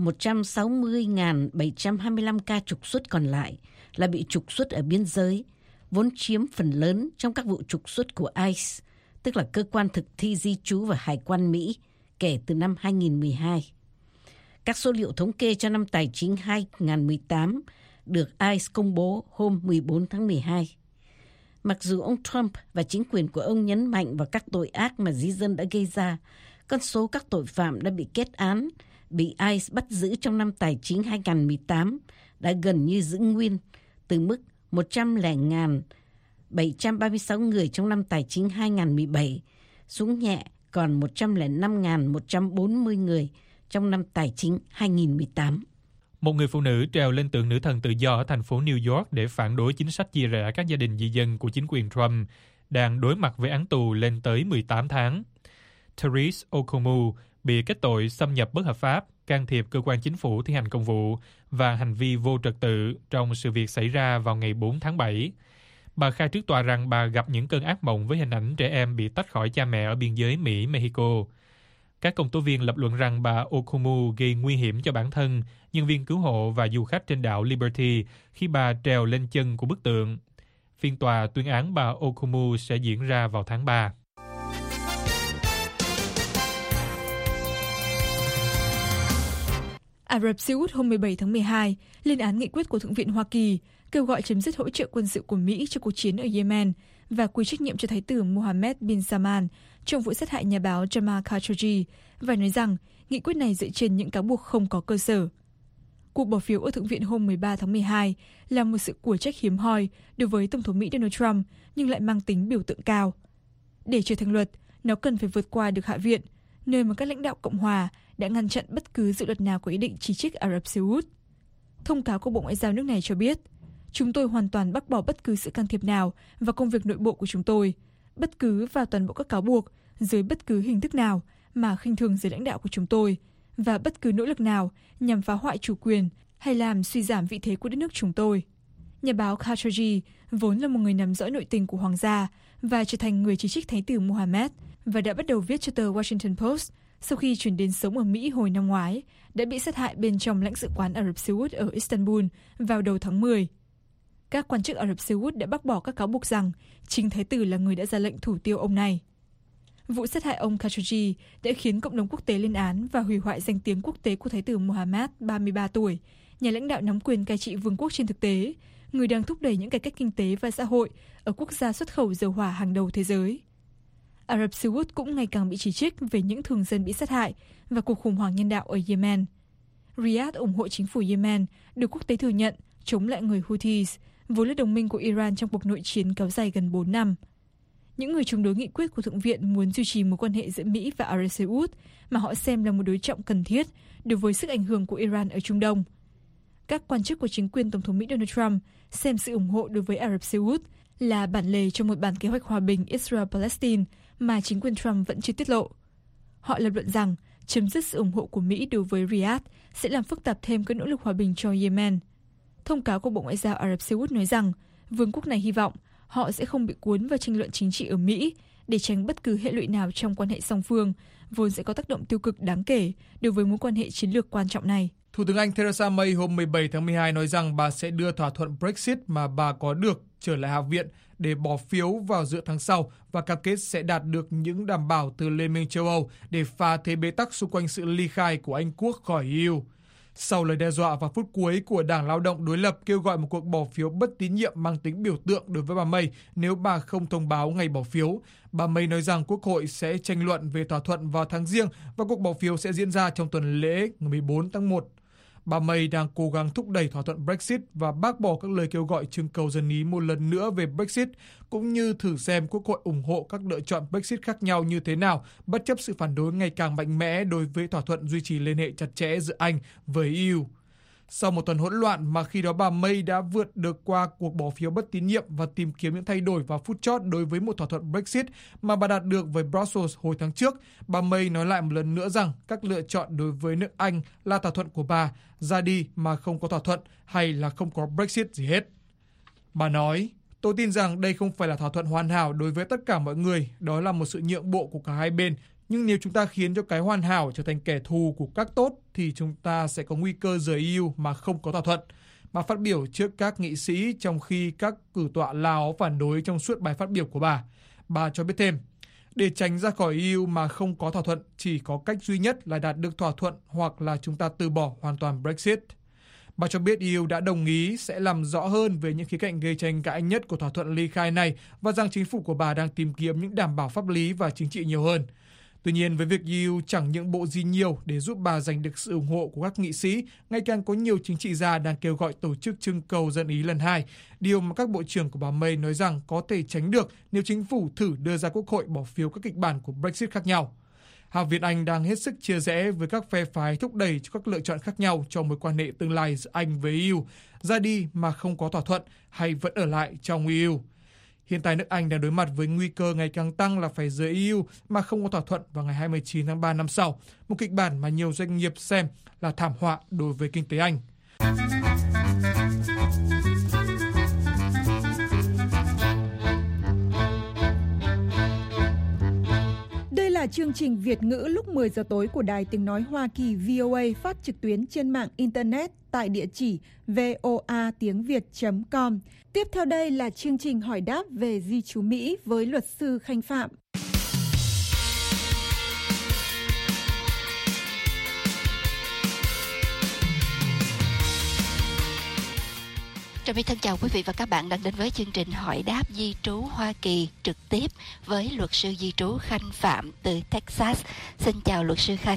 160.725 ca trục xuất còn lại là bị trục xuất ở biên giới, vốn chiếm phần lớn trong các vụ trục xuất của ICE, tức là cơ quan thực thi di trú và hải quan Mỹ, kể từ năm 2012. Các số liệu thống kê cho năm tài chính 2018 được ICE công bố hôm 14 tháng 12. Mặc dù ông Trump và chính quyền của ông nhấn mạnh vào các tội ác mà di dân đã gây ra, con số các tội phạm đã bị kết án, bị ICE bắt giữ trong năm tài chính 2018 đã gần như giữ nguyên, từ mức 100.736 người trong năm tài chính 2017 xuống nhẹ còn 105.140 người trong năm tài chính 2018. Một người phụ nữ trèo lên tượng nữ thần tự do ở thành phố New York để phản đối chính sách chia rẽ các gia đình di dân của chính quyền Trump, đang đối mặt với án tù lên tới 18 tháng. Therese Okoumou bị kết tội xâm nhập bất hợp pháp, can thiệp cơ quan chính phủ thi hành công vụ và hành vi vô trật tự trong sự việc xảy ra vào ngày 4 tháng 7. Bà khai trước tòa rằng bà gặp những cơn ác mộng với hình ảnh trẻ em bị tách khỏi cha mẹ ở biên giới Mỹ-Mexico. Các công tố viên lập luận rằng bà Okoumou gây nguy hiểm cho bản thân, nhân viên cứu hộ và du khách trên đảo Liberty khi bà trèo lên chân của bức tượng. Phiên tòa tuyên án bà Okoumou sẽ diễn ra vào tháng 3. Ả Rập Xê Út hôm 17 tháng 12 lên án nghị quyết của Thượng viện Hoa Kỳ kêu gọi chấm dứt hỗ trợ quân sự của Mỹ cho cuộc chiến ở Yemen và quy trách nhiệm cho Thái tử Mohammed bin Salman trong vụ sát hại nhà báo Jamal Khashoggi, và nói rằng nghị quyết này dựa trên những cáo buộc không có cơ sở. cuộc bỏ phiếu ở Thượng viện hôm 13 tháng 12 là một sự của trách hiếm hoi đối với Tổng thống Mỹ Donald Trump nhưng lại mang tính biểu tượng cao. Để trở thành luật, nó cần phải vượt qua được Hạ viện, nơi mà các lãnh đạo Cộng hòa đã ngăn chặn bất cứ dự luật nào có ý định chỉ trích Ả Rập Xê Út. Thông cáo của Bộ Ngoại giao nước này cho biết, chúng tôi hoàn toàn bác bỏ bất cứ sự can thiệp nào vào công việc nội bộ của chúng tôi, bất cứ vào toàn bộ các cáo buộc, dưới bất cứ hình thức nào mà khinh thường giới lãnh đạo của chúng tôi, và bất cứ nỗ lực nào nhằm phá hoại chủ quyền hay làm suy giảm vị thế của đất nước chúng tôi. Nhà báo Khashoggi vốn là một người nắm rõ nội tình của hoàng gia và trở thành người chỉ trích Thái tử Mohammed và đã bắt đầu viết cho tờ Washington Post sau khi chuyển đến sống ở Mỹ hồi năm ngoái, đã bị sát hại bên trong lãnh sự quán Ả Rập Xê Út ở Istanbul vào đầu tháng 10. Các quan chức Ả Rập Xê Út đã bác bỏ các cáo buộc rằng chính Thái tử là người đã ra lệnh thủ tiêu ông này. Vụ sát hại ông Khashoggi đã khiến cộng đồng quốc tế lên án và hủy hoại danh tiếng quốc tế của Thái tử Mohammed, 33 tuổi, nhà lãnh đạo nắm quyền cai trị vương quốc trên thực tế, người đang thúc đẩy những cải cách kinh tế và xã hội ở quốc gia xuất khẩu dầu hỏa hàng đầu thế giới. Ả Rập Xê Út cũng ngày càng bị chỉ trích về những thường dân bị sát hại và cuộc khủng hoảng nhân đạo ở Yemen. Riyadh ủng hộ chính phủ Yemen được quốc tế thừa nhận chống lại người Houthis, vốn là đồng minh của Iran trong cuộc nội chiến kéo dài gần 4 năm. Những người chống đối nghị quyết của Thượng viện muốn duy trì mối quan hệ giữa Mỹ và Ả Rập Xê Út mà họ xem là một đối trọng cần thiết đối với sức ảnh hưởng của Iran ở Trung Đông. Các quan chức của chính quyền Tổng thống Mỹ Donald Trump xem sự ủng hộ đối với Ả Rập Xê Út là bản lề cho một bản kế hoạch hòa bình Israel-Palestine mà chính quyền Trump vẫn chưa tiết lộ. Họ lập luận rằng chấm dứt sự ủng hộ của Mỹ đối với Riyadh sẽ làm phức tạp thêm các nỗ lực hòa bình cho Yemen. Thông cáo của Bộ Ngoại giao Ả Rập Xê Út nói rằng vương quốc này hy vọng họ sẽ không bị cuốn vào tranh luận chính trị ở Mỹ để tránh bất cứ hệ lụy nào trong quan hệ song phương, vốn sẽ có tác động tiêu cực đáng kể đối với mối quan hệ chiến lược quan trọng này. Thủ tướng Anh Theresa May hôm 17 tháng 12 nói rằng bà sẽ đưa thỏa thuận Brexit mà bà có được trở lại Hạ viện để bỏ phiếu vào giữa tháng sau và cam kết sẽ đạt được những đảm bảo từ Liên minh châu Âu để phá thế bế tắc xung quanh sự ly khai của Anh quốc khỏi EU. Sau lời đe dọa vào phút cuối của Đảng Lao động đối lập kêu gọi một cuộc bỏ phiếu bất tín nhiệm mang tính biểu tượng đối với bà May nếu bà không thông báo ngày bỏ phiếu, bà May nói rằng Quốc hội sẽ tranh luận về thỏa thuận vào tháng Giêng và cuộc bỏ phiếu sẽ diễn ra trong tuần lễ ngày 14 tháng 1. Bà May đang cố gắng thúc đẩy thỏa thuận Brexit và bác bỏ các lời kêu gọi trưng cầu dân ý một lần nữa về Brexit, cũng như thử xem Quốc hội ủng hộ các lựa chọn Brexit khác nhau như thế nào, bất chấp sự phản đối ngày càng mạnh mẽ đối với thỏa thuận duy trì liên hệ chặt chẽ giữa Anh với EU. Sau một tuần hỗn loạn mà khi đó bà May đã vượt được qua cuộc bỏ phiếu bất tín nhiệm và tìm kiếm những thay đổi vào phút chót đối với một thỏa thuận Brexit mà bà đạt được với Brussels hồi tháng trước, bà May nói lại một lần nữa rằng các lựa chọn đối với nước Anh là thỏa thuận của bà, ra đi mà không có thỏa thuận hay là không có Brexit gì hết. Bà nói, tôi tin rằng đây không phải là thỏa thuận hoàn hảo đối với tất cả mọi người, đó là một sự nhượng bộ của cả hai bên. Nhưng nếu chúng ta khiến cho cái hoàn hảo trở thành kẻ thù của các tốt thì chúng ta sẽ có nguy cơ rời EU mà không có thỏa thuận. Bà phát biểu trước các nghị sĩ trong khi các cử tọa Lao phản đối trong suốt bài phát biểu của bà. Bà cho biết thêm, để tránh ra khỏi EU mà không có thỏa thuận, chỉ có cách duy nhất là đạt được thỏa thuận hoặc là chúng ta từ bỏ hoàn toàn Brexit. Bà cho biết EU đã đồng ý sẽ làm rõ hơn về những khía cạnh gây tranh cãi nhất của thỏa thuận ly khai này và rằng chính phủ của bà đang tìm kiếm những đảm bảo pháp lý và chính trị nhiều hơn. Tuy nhiên, với việc EU chẳng nhượng bộ gì nhiều để giúp bà giành được sự ủng hộ của các nghị sĩ, ngày càng có nhiều chính trị gia đang kêu gọi tổ chức trưng cầu dân ý lần 2, điều mà các bộ trưởng của bà May nói rằng có thể tránh được nếu chính phủ thử đưa ra Quốc hội bỏ phiếu các kịch bản của Brexit khác nhau. Hạ viện Anh đang hết sức chia rẽ với các phe phái thúc đẩy cho các lựa chọn khác nhau cho mối quan hệ tương lai giữa Anh với EU, ra đi mà không có thỏa thuận hay vẫn ở lại trong EU. Hiện tại nước Anh đang đối mặt với nguy cơ ngày càng tăng là phải rời EU mà không có thỏa thuận vào ngày 29 tháng 3 năm sau, một kịch bản mà nhiều doanh nghiệp xem là thảm họa đối với kinh tế Anh. Đây là chương trình Việt ngữ lúc 10 giờ tối của Đài Tiếng Nói Hoa Kỳ VOA phát trực tuyến trên mạng Internet tại địa chỉ voatiengviet.com. Tiếp theo đây là chương trình hỏi đáp về di trú Mỹ với luật sư Khanh Phạm. Trà My thân chào quý vị và các bạn đang đến với chương trình hỏi đáp di trú Hoa Kỳ trực tiếp với luật sư di trú Khanh Phạm từ Texas. Xin chào luật sư Khanh.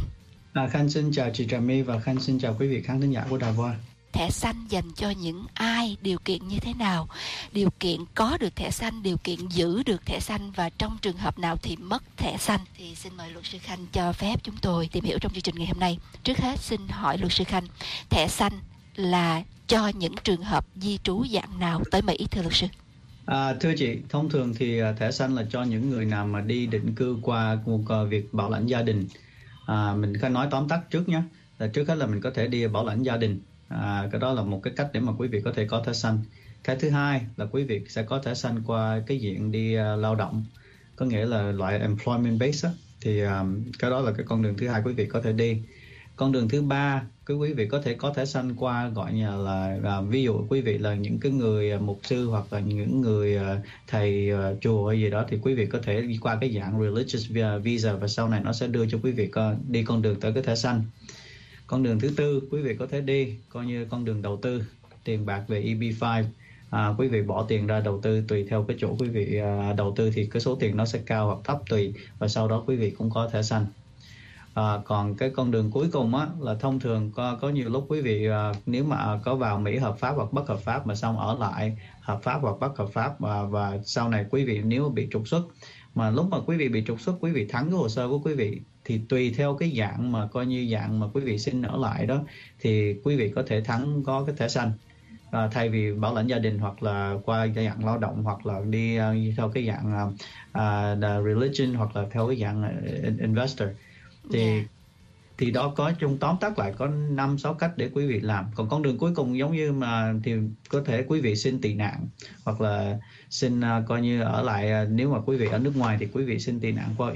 Khanh xin chào chị Trà My và Khanh xin chào quý vị khán thính giả của Đài Voa. Thẻ xanh dành cho những ai, điều kiện như thế nào? Điều kiện có được thẻ xanh, điều kiện giữ được thẻ xanh và trong trường hợp nào thì mất thẻ xanh? Thì xin mời luật sư Khanh cho phép chúng tôi tìm hiểu trong chương trình ngày hôm nay. Trước hết xin hỏi luật sư Khanh, thẻ xanh là cho những trường hợp di trú dạng nào tới Mỹ thưa luật sư? Thưa chị, thông thường thì thẻ xanh là cho những người nào mà đi định cư qua một việc bảo lãnh gia đình. Mình phải nói tóm tắt trước nhé. Trước hết là mình có thể đi bảo lãnh gia đình. Cái đó là một cái cách để mà quý vị có thể có thẻ xanh. Cái thứ hai là quý vị sẽ có thẻ xanh qua cái diện đi lao động, có nghĩa là loại employment based á. Thì cái đó là cái con đường thứ hai quý vị có thể đi. Con đường thứ ba, quý vị có thể có thẻ xanh qua gọi như là ví dụ quý vị là những cái người mục sư hoặc là những người thầy chùa hay gì đó, thì quý vị có thể đi qua cái dạng religious visa và sau này nó sẽ đưa cho quý vị đi con đường tới cái thẻ xanh. Con đường thứ tư quý vị có thể đi coi như con đường đầu tư tiền bạc về EB5. Quý vị bỏ tiền ra đầu tư tùy theo cái chỗ quý vị đầu tư thì cái số tiền nó sẽ cao hoặc thấp tùy, và sau đó quý vị cũng có thẻ xanh. Còn cái con đường cuối cùng á là thông thường có nhiều lúc quý vị nếu mà có vào Mỹ hợp pháp hoặc bất hợp pháp mà xong ở lại hợp pháp hoặc bất hợp pháp và sau này quý vị nếu bị trục xuất, mà lúc mà quý vị bị trục xuất quý vị thắng cái hồ sơ của quý vị thì tùy theo cái dạng mà coi như dạng mà quý vị xin ở lại đó thì quý vị có thể thắng có cái thẻ xanh. Thay vì bảo lãnh gia đình hoặc là qua dạng lao động hoặc là đi theo cái dạng religion hoặc là theo cái dạng investor thì đó có chung tóm tắt lại có 5-6 cách để quý vị làm. Còn con đường cuối cùng giống như mà thì có thể quý vị xin tị nạn hoặc là xin coi như ở lại, nếu mà quý vị ở nước ngoài thì quý vị xin tị nạn qua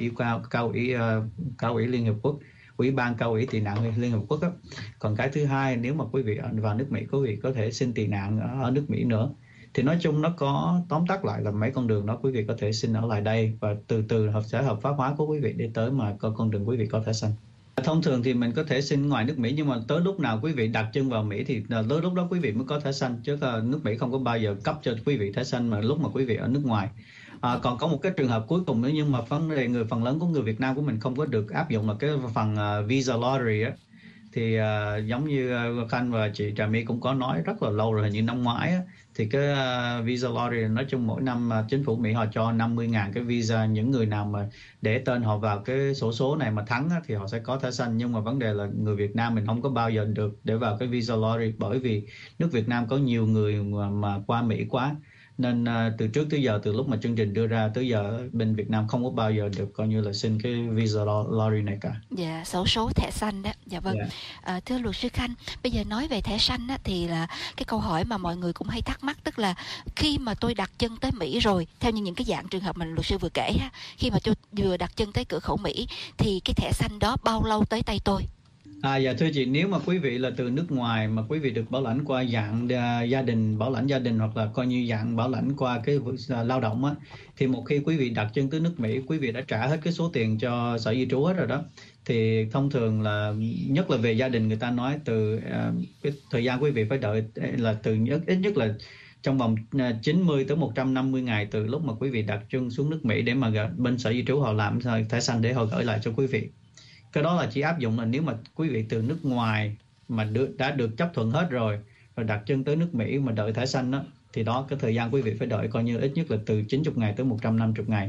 cao ủy Liên Hợp Quốc, Ủy ban cao ủy tị nạn Liên Hợp Quốc đó. Còn cái thứ hai, nếu mà quý vị vào nước Mỹ quý vị có thể xin tị nạn ở nước Mỹ nữa. Thì nói chung nó có tóm tắt lại là mấy con đường đó quý vị có thể xin ở lại đây và từ từ sẽ hợp pháp hóa của quý vị để tới mà có con đường quý vị có thẻ xanh. Thông thường thì mình có thể xin ngoài nước Mỹ, nhưng mà tới lúc nào quý vị đặt chân vào Mỹ thì tới lúc đó quý vị mới có thẻ xanh, chứ nước Mỹ không có bao giờ cấp cho quý vị thẻ xanh mà lúc mà quý vị ở nước ngoài. Còn có một cái trường hợp cuối cùng nữa, nhưng mà vấn đề phần lớn của người Việt Nam của mình không có được áp dụng là cái phần visa lottery á. Thì giống như Khanh và chị Trà My cũng có nói rất là lâu rồi, như năm ngoái á, thì cái visa lottery nói chung mỗi năm chính phủ Mỹ họ cho 50.000 cái visa, những người nào mà để tên họ vào cái sổ số này mà thắng á, thì họ sẽ có thẻ xanh. Nhưng mà vấn đề là người Việt Nam mình không có bao giờ được để vào cái visa lottery, bởi vì nước Việt Nam có nhiều người mà qua Mỹ quá, nên từ trước tới giờ, từ lúc mà chương trình đưa ra tới giờ, bên Việt Nam không có bao giờ được coi như là xin cái visa lottery này cả. Dạ, xổ số thẻ xanh đó. Dạ vâng. Thưa luật sư Khanh, bây giờ nói về thẻ xanh á, thì là cái câu hỏi mà mọi người cũng hay thắc mắc, tức là khi mà tôi đặt chân tới Mỹ rồi, theo như những cái dạng trường hợp mà luật sư vừa kể ha, khi mà tôi vừa đặt chân tới cửa khẩu Mỹ thì cái thẻ xanh đó bao lâu tới tay tôi? Dạ thưa chị, nếu mà quý vị là từ nước ngoài mà quý vị được bảo lãnh qua dạng gia đình, bảo lãnh gia đình hoặc là coi như dạng bảo lãnh qua cái lao động á, thì một khi quý vị đặt chân tới nước Mỹ, quý vị đã trả hết cái số tiền cho sở di trú hết rồi đó, thì thông thường là nhất là về gia đình người ta nói từ cái thời gian quý vị phải đợi là từ ít nhất là trong vòng 90 tới 150 ngày từ lúc mà quý vị đặt chân xuống nước Mỹ để mà bên sở di trú họ làm thẻ xanh để họ gửi lại cho quý vị. Cái đó là chỉ áp dụng là nếu mà quý vị từ nước ngoài mà đã được chấp thuận hết rồi đặt chân tới nước Mỹ mà đợi thẻ xanh đó, thì đó cái thời gian quý vị phải đợi coi như ít nhất là từ 90 ngày tới 150 ngày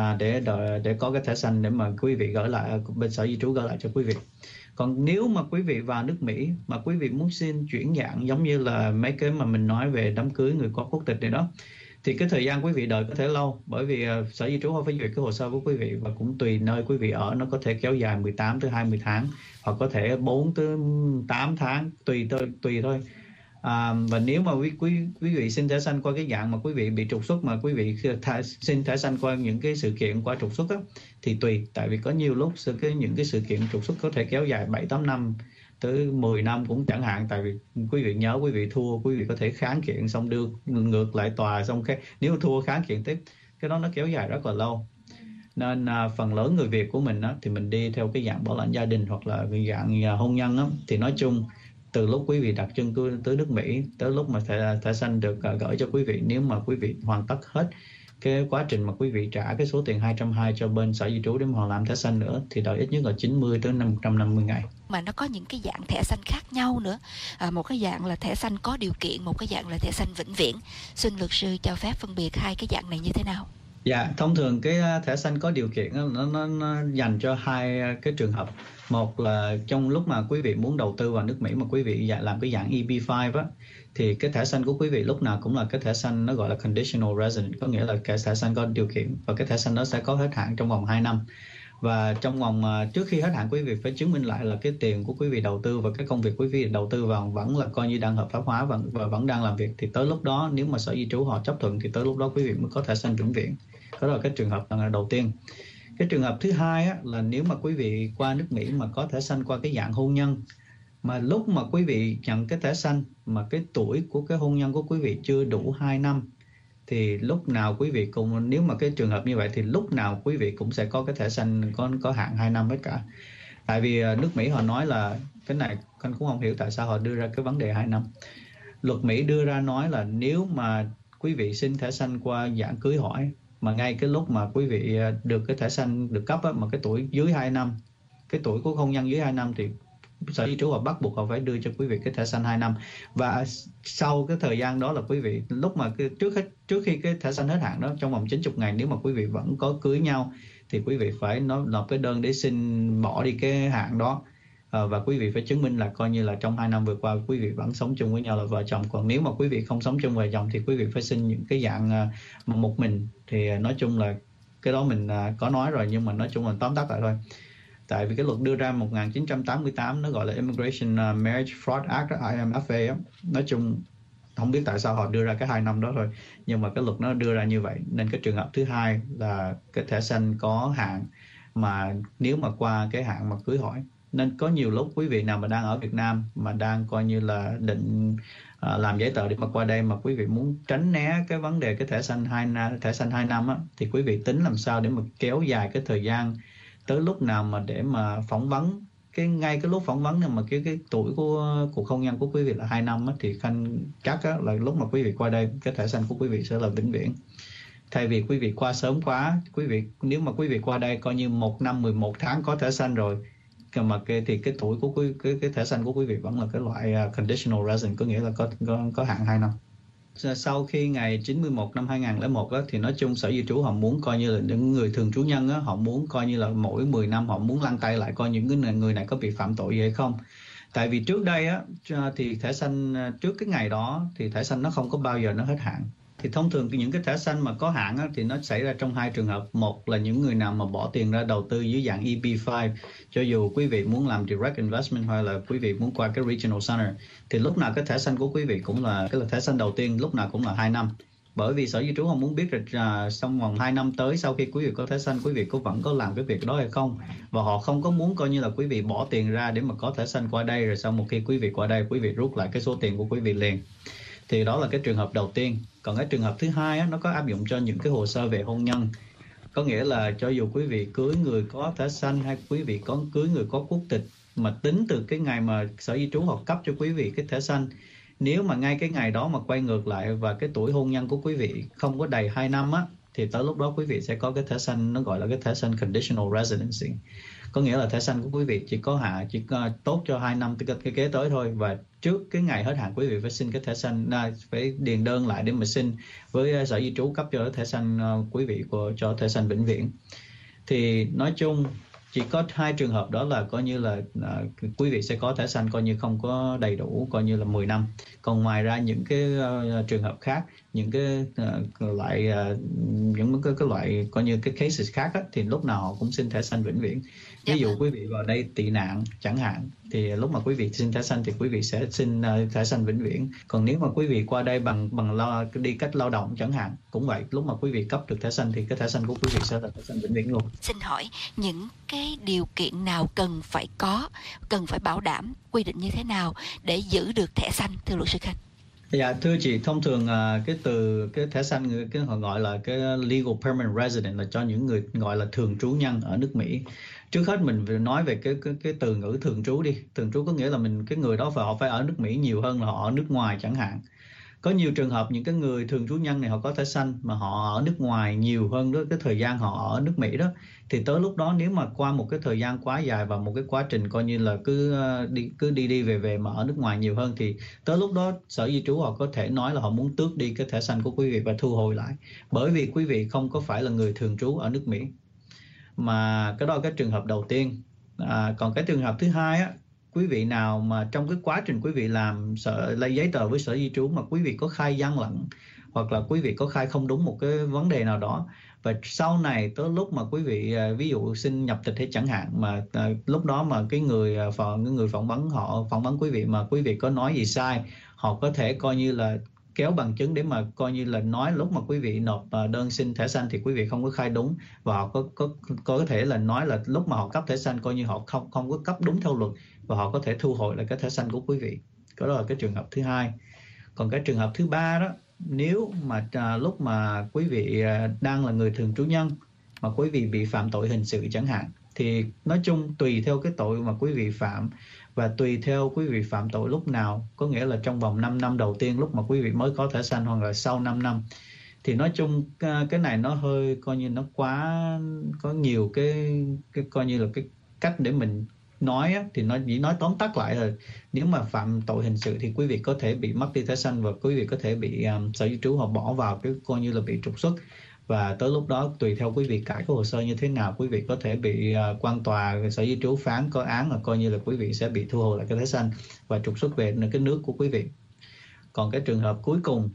để có cái thẻ xanh để mà quý vị gửi lại, bên sở di trú gửi lại cho quý vị. Còn nếu mà quý vị vào nước Mỹ mà quý vị muốn xin chuyển dạng giống như là mấy cái mà mình nói về đám cưới người có quốc tịch này đó, thì cái thời gian quý vị đợi có thể lâu, bởi vì sở di trú họ phải duyệt cái hồ sơ của quý vị, và cũng tùy nơi quý vị ở, nó có thể kéo dài 18 tới 20 tháng hoặc có thể 4 tới 8 tháng tùy thôi. Và nếu mà quý vị xin thẻ xanh qua cái dạng mà quý vị bị trục xuất, mà quý vị xin thẻ xanh qua những cái sự kiện qua trục xuất á, thì tùy, tại vì có nhiều lúc những cái sự kiện trục xuất có thể kéo dài 7-8 năm tới 10 năm cũng chẳng hạn. Tại vì quý vị nhớ, quý vị thua, quý vị có thể kháng kiện xong đưa ngược lại tòa, xong nếu thua kháng kiện tiếp, cái đó nó kéo dài rất là lâu. Nên phần lớn người Việt của mình á, thì mình đi theo cái dạng bảo lãnh gia đình hoặc là cái dạng hôn nhân á, thì nói chung từ lúc quý vị đặt chân tới nước Mỹ tới lúc mà thẻ xanh được gửi cho quý vị, nếu mà quý vị hoàn tất hết cái quá trình mà quý vị trả cái số tiền 220 cho bên sở di trú để mà họ làm thẻ xanh nữa thì đợi ít nhất là 90 tới 150 ngày. Mà nó có những cái dạng thẻ xanh khác nhau nữa. Một cái dạng là thẻ xanh có điều kiện, một cái dạng là thẻ xanh vĩnh viễn. Xin luật sư cho phép phân biệt hai cái dạng này như thế nào? Dạ, thông thường cái thẻ xanh có điều kiện nó dành cho hai cái trường hợp. Một là trong lúc mà quý vị muốn đầu tư vào nước Mỹ mà quý vị làm cái dạng EB-5 á, thì cái thẻ xanh của quý vị lúc nào cũng là cái thẻ xanh nó gọi là conditional resident, có nghĩa là cái thẻ xanh có điều kiện, và cái thẻ xanh đó sẽ có hết hạn trong vòng 2 năm. Và trong vòng trước khi hết hạn, quý vị phải chứng minh lại là cái tiền của quý vị đầu tư và cái công việc quý vị đầu tư vào vẫn là coi như đang hợp pháp hóa và vẫn đang làm việc. Thì tới lúc đó nếu mà sở di trú họ chấp thuận thì tới lúc đó quý vị mới có thẻ xanh vĩnh viễn. Đó là cái trường hợp đầu tiên. Cái trường hợp thứ hai á, là nếu mà quý vị qua nước Mỹ mà có thẻ xanh qua cái dạng hôn nhân, mà lúc mà quý vị nhận cái thẻ xanh mà cái tuổi của cái hôn nhân của quý vị chưa đủ 2 năm thì lúc nào quý vị cũng, nếu mà cái trường hợp như vậy thì lúc nào quý vị cũng sẽ có cái thẻ xanh có hạn 2 năm hết cả. Tại vì nước Mỹ họ nói là cái này con cũng không hiểu tại sao họ đưa ra cái vấn đề 2 năm. Luật Mỹ đưa ra nói là nếu mà quý vị xin thẻ xanh qua dạng cưới hỏi mà ngay cái lúc mà quý vị được cái thẻ xanh được cấp á, mà cái tuổi dưới 2 năm, cái tuổi của hôn nhân dưới 2 năm thì sở di trú họ bắt buộc họ phải đưa cho quý vị cái thẻ xanh 2 năm. Và sau cái thời gian đó là quý vị lúc mà trước khi cái thẻ xanh hết hạn đó, trong vòng 90 ngày nếu mà quý vị vẫn có cưới nhau thì quý vị phải nộp cái đơn để xin bỏ đi cái hạn đó. Và quý vị phải chứng minh là coi như là trong 2 năm vừa qua quý vị vẫn sống chung với nhau là vợ chồng. Còn nếu mà quý vị không sống chung vợ chồng thì quý vị phải xin những cái dạng mà một mình. Thì nói chung là cái đó mình có nói rồi, nhưng mà nói chung là tóm tắt lại thôi. Tại vì cái luật đưa ra 1988 nó gọi là Immigration Marriage Fraud Act, IMFA á. Nói chung không biết tại sao họ đưa ra cái 2 năm đó thôi, nhưng mà cái luật nó đưa ra như vậy. Nên cái trường hợp thứ hai là cái thẻ xanh có hạn mà nếu mà qua cái hạn mà cưới hỏi. Nên có nhiều lúc quý vị nào mà đang ở Việt Nam mà đang coi như là định làm giấy tờ để mà qua đây, mà quý vị muốn tránh né cái vấn đề cái thẻ xanh 2 năm á, thì quý vị tính làm sao để mà kéo dài cái thời gian tới lúc nào mà để mà phỏng vấn ngay cái lúc phỏng vấn mà cái tuổi của cuộc hôn nhân của quý vị là 2 năm á, thì Khanh chắc á, là lúc mà quý vị qua đây cái thẻ xanh của quý vị sẽ là vĩnh viễn. Thay vì quý vị qua sớm quá, nếu mà quý vị qua đây coi như 1 năm 11 tháng có thẻ xanh rồi, mà thì cái tuổi của cái thẻ xanh của quý vị vẫn là cái loại conditional resident, có nghĩa là có hạn 2 năm. Sau khi ngày 91 năm 2001 đó, thì nói chung sở di trú họ muốn coi như là những người thường trú nhân á, họ muốn coi như là mỗi 10 năm họ muốn lăn tay lại coi những người này có bị phạm tội gì hay không. Tại vì trước đây á thì thẻ xanh trước cái ngày đó thì thẻ xanh nó không có bao giờ nó hết hạn. Thì thông thường những cái thẻ xanh mà có hạn á, thì nó xảy ra trong hai trường hợp. Một là những người nào mà bỏ tiền ra đầu tư dưới dạng EB-5, cho dù quý vị muốn làm direct investment hay là quý vị muốn qua cái regional center, thì lúc nào cái thẻ xanh của quý vị cũng là cái thẻ xanh đầu tiên, lúc nào cũng là 2 năm. Bởi vì sở di trú họ muốn biết là trong vòng 2 năm tới sau khi quý vị có thẻ xanh, quý vị vẫn có làm cái việc đó hay không. Và họ không có muốn coi như là quý vị bỏ tiền ra để mà có thẻ xanh qua đây, rồi sau một khi quý vị qua đây quý vị rút lại cái số tiền của quý vị liền. Thì đó là cái trường hợp đầu tiên. Còn cái trường hợp thứ hai á, nó có áp dụng cho những cái hồ sơ về hôn nhân. Có nghĩa là cho dù quý vị cưới người có thẻ xanh hay quý vị có cưới người có quốc tịch, mà tính từ cái ngày mà sở di trú họ cấp cho quý vị cái thẻ xanh, nếu mà ngay cái ngày đó mà quay ngược lại và cái tuổi hôn nhân của quý vị không có đầy 2 năm á, thì tới lúc đó quý vị sẽ có cái thẻ xanh, nó gọi là cái thẻ xanh conditional residency. Có nghĩa là thẻ xanh của quý vị chỉ tốt cho 2 năm cái kế tới thôi, và trước cái ngày hết hạn quý vị phải xin cái thẻ xanh, phải điền đơn lại để mà xin với sở di trú cấp cho thẻ xanh quý vị cho thẻ xanh vĩnh viễn. Thì nói chung chỉ có 2 trường hợp đó là coi như là quý vị sẽ có thẻ xanh coi như không có đầy đủ, coi như là 10 năm. Còn ngoài ra những cái trường hợp khác, những cái loại những cái loại coi như cái cases khác á, thì lúc nào họ cũng xin thẻ xanh vĩnh viễn. Ví dụ quý vị vào đây tị nạn chẳng hạn, thì lúc mà quý vị xin thẻ xanh thì quý vị sẽ xin thẻ xanh vĩnh viễn. Còn nếu mà quý vị qua đây bằng đi cách lao động chẳng hạn, cũng vậy, lúc mà quý vị cấp được thẻ xanh thì cái thẻ xanh của quý vị sẽ là thẻ xanh vĩnh viễn luôn. Xin hỏi những cái điều kiện nào cần phải bảo đảm, quy định như thế nào để giữ được thẻ xanh, thưa luật sư Khanh? Dạ, thưa chị, thông thường cái thẻ xanh họ gọi là cái legal permanent resident, là cho những người gọi là thường trú nhân ở nước Mỹ. Trước hết mình nói về cái từ ngữ thường trú đi. Thường trú có nghĩa là cái người đó họ phải ở nước Mỹ nhiều hơn là họ ở nước ngoài chẳng hạn. Có nhiều trường hợp những cái người thường trú nhân này họ có thẻ xanh mà họ ở nước ngoài nhiều hơn đó, cái thời gian họ ở nước Mỹ đó, thì tới lúc đó nếu mà qua một cái thời gian quá dài và một cái quá trình coi như là cứ đi về mà ở nước ngoài nhiều hơn, thì tới lúc đó Sở Di trú họ có thể nói là họ muốn tước đi cái thẻ xanh của quý vị và thu hồi lại, bởi vì quý vị không có phải là người thường trú ở nước Mỹ. Mà cái đó là cái trường hợp đầu tiên. Còn cái trường hợp thứ hai á, quý vị nào mà trong cái quá trình quý vị làm lấy giấy tờ với Sở Di trú mà quý vị có khai gian lận, hoặc là quý vị có khai không đúng một cái vấn đề nào đó, và sau này tới lúc mà quý vị ví dụ xin nhập tịch hay chẳng hạn, mà lúc đó mà cái người phỏng vấn họ phỏng vấn quý vị mà quý vị có nói gì sai, họ có thể coi như là kéo bằng chứng để mà coi như là nói lúc mà quý vị nộp đơn xin thẻ xanh thì quý vị không có khai đúng, và họ có thể là nói là lúc mà họ cấp thẻ xanh coi như họ không có cấp đúng theo luật, và họ có thể thu hồi lại cái thẻ xanh của quý vị. Đó là cái trường hợp thứ hai. Còn cái trường hợp thứ ba đó, nếu mà lúc mà quý vị đang là người thường trú nhân mà quý vị bị phạm tội hình sự chẳng hạn, thì nói chung tùy theo cái tội mà quý vị phạm và tùy theo quý vị phạm tội lúc nào, có nghĩa là trong vòng 5 năm đầu tiên lúc mà quý vị mới có thẻ xanh hoặc là sau 5 năm, thì nói chung cái này nó hơi coi như nó quá có nhiều cái coi như là cái cách để mình nói á, thì nó chỉ nói tóm tắt lại là nếu mà phạm tội hình sự thì quý vị có thể bị mất đi thẻ xanh và quý vị có thể bị Sở Di trú họ bỏ vào cái coi như là bị trục xuất, và tới lúc đó tùy theo quý vị cải cái hồ sơ như thế nào, quý vị có thể bị quan tòa Sở Di trú phán có án là coi như là quý vị sẽ bị thu hồi lại cái thẻ xanh và trục xuất về cái nước của quý vị. Còn cái trường hợp cuối cùng,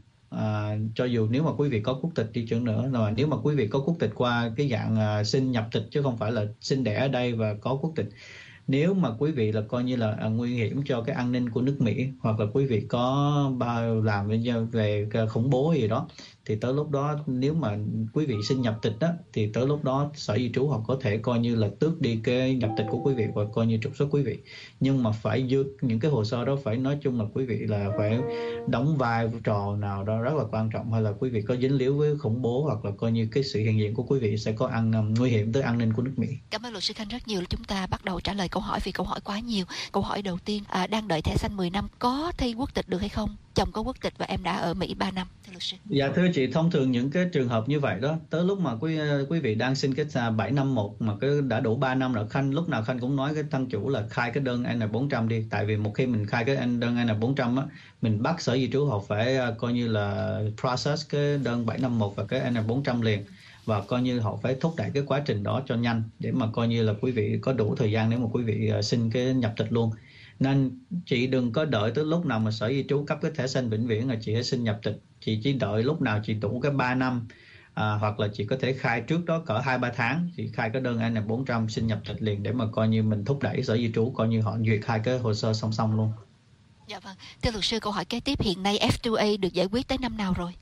cho dù nếu mà quý vị có quốc tịch đi chăng nữa, mà nếu mà quý vị có quốc tịch qua cái dạng xin nhập tịch chứ không phải là xin đẻ ở đây và có quốc tịch, nếu mà quý vị là coi như là nguy hiểm cho cái an ninh của nước Mỹ, hoặc là quý vị có làm về khủng bố gì đó, thì tới lúc đó nếu mà quý vị xin nhập tịch đó, thì tới lúc đó Sở Di trú họ có thể coi như là tước đi cái nhập tịch của quý vị và coi như trục xuất quý vị. Nhưng mà phải những cái hồ sơ đó phải nói chung là quý vị là phải đóng vai trò nào đó rất là quan trọng, hay là quý vị có dính líu với khủng bố, hoặc là coi như cái sự hiện diện của quý vị sẽ có nguy hiểm tới an ninh của nước Mỹ. Cảm ơn luật sư Khanh rất nhiều. Chúng ta bắt đầu trả lời câu hỏi vì câu hỏi quá nhiều. Câu hỏi đầu tiên, đang đợi thẻ xanh 10 năm có thay quốc tịch được hay không? Chồng có quốc tịch và em đã ở Mỹ 3 năm. Thưa luật sư. Dạ thưa chị, thông thường những cái trường hợp như vậy đó, tới lúc mà quý vị đang xin cái 751 mà cái đã đủ 3 năm rồi, lúc nào Khanh cũng nói cái thân chủ là khai cái đơn N400 đi, tại vì một khi mình khai cái đơn N400 á, mình bắt Sở Di trú họ phải coi như là process cái đơn 751 và cái N400 liền, và coi như họ phải thúc đẩy cái quá trình đó cho nhanh để mà coi như là quý vị có đủ thời gian để mà quý vị xin cái nhập tịch luôn. Nên chị đừng có đợi tới lúc nào mà Sở Di trú cấp cái thẻ xanh vĩnh viễn là chị hãy xin nhập tịch. Chị chỉ đợi lúc nào chị đủ cái 3 năm, hoặc là chị có thể khai trước đó cỡ 2-3 tháng, chị khai cái đơn N400 xin nhập tịch liền để mà coi như mình thúc đẩy Sở Di trú coi như họ duyệt hai cái hồ sơ song song luôn. Dạ vâng. Thưa luật sư, câu hỏi kế tiếp, hiện nay F2A được giải quyết tới năm nào rồi?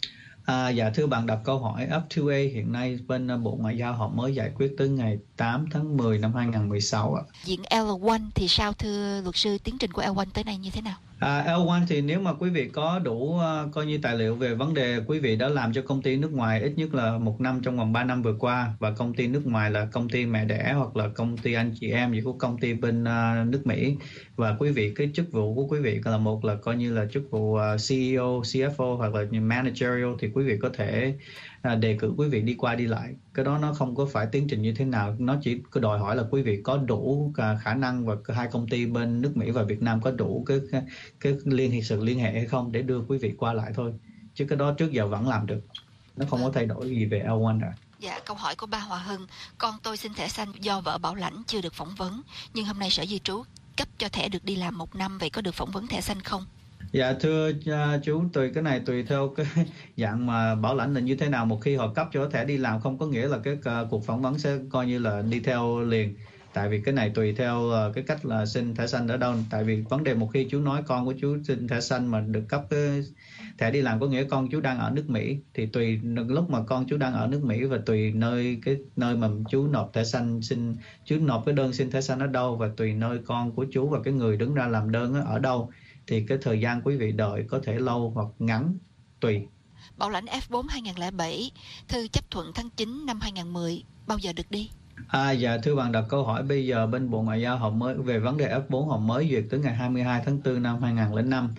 Dạ thưa bạn đặt câu hỏi, F2A hiện nay bên Bộ Ngoại giao họ mới giải quyết tới ngày 8 tháng 10 năm 2016 ạ. Diện L1 thì sao thưa luật sư, tiến trình của L1 tới nay như thế nào? L1 thì nếu mà quý vị có đủ coi như tài liệu về vấn đề quý vị đã làm cho công ty nước ngoài ít nhất là 1 năm trong vòng 3 năm vừa qua, và công ty nước ngoài là công ty mẹ đẻ hoặc là công ty anh chị em gì của công ty bên nước Mỹ, và quý vị cái chức vụ của quý vị là một là coi như là chức vụ CEO, CFO hoặc là managerial, thì quý vị có thể đề cử quý vị đi qua đi lại. Cái đó nó không có phải tiến trình như thế nào, nó chỉ đòi hỏi là quý vị có đủ khả năng và hai công ty bên nước Mỹ và Việt Nam có đủ cái sự liên hệ hay không để đưa quý vị qua lại thôi, chứ cái đó trước giờ vẫn làm được, nó không có thay đổi gì về L1 cả. Dạ, câu hỏi của ba Hòa Hưng, con tôi xin thẻ xanh do vợ bảo lãnh chưa được phỏng vấn, nhưng hôm nay Sở Di trú cấp cho thẻ được đi làm 1 năm, vậy có được phỏng vấn thẻ xanh không? Dạ thưa chú, cái này tùy theo cái dạng mà bảo lãnh là như thế nào. Một khi họ cấp cho thẻ đi làm không có nghĩa là cái cuộc phỏng vấn sẽ coi như là đi theo liền. Tại vì cái này tùy theo cái cách là xin thẻ xanh ở đâu. Tại vì vấn đề một khi chú nói con của chú xin thẻ xanh mà được cấp cái thẻ đi làm có nghĩa con chú đang ở nước Mỹ, thì tùy lúc mà con chú đang ở nước Mỹ và tùy cái nơi mà chú nộp thẻ xanh chú nộp cái đơn xin thẻ xanh ở đâu, và tùy nơi con của chú và cái người đứng ra làm đơn ở đâu, thì cái thời gian quý vị đợi có thể lâu hoặc ngắn tùy. Bảo lãnh F4 2007, thư chấp thuận tháng 9 năm 2010, bao giờ được đi? Dạ thưa bạn đặt câu hỏi, bây giờ bên Bộ Ngoại giao họ mới về vấn đề F4 họ mới duyệt tới ngày 22 tháng 4 năm 2005.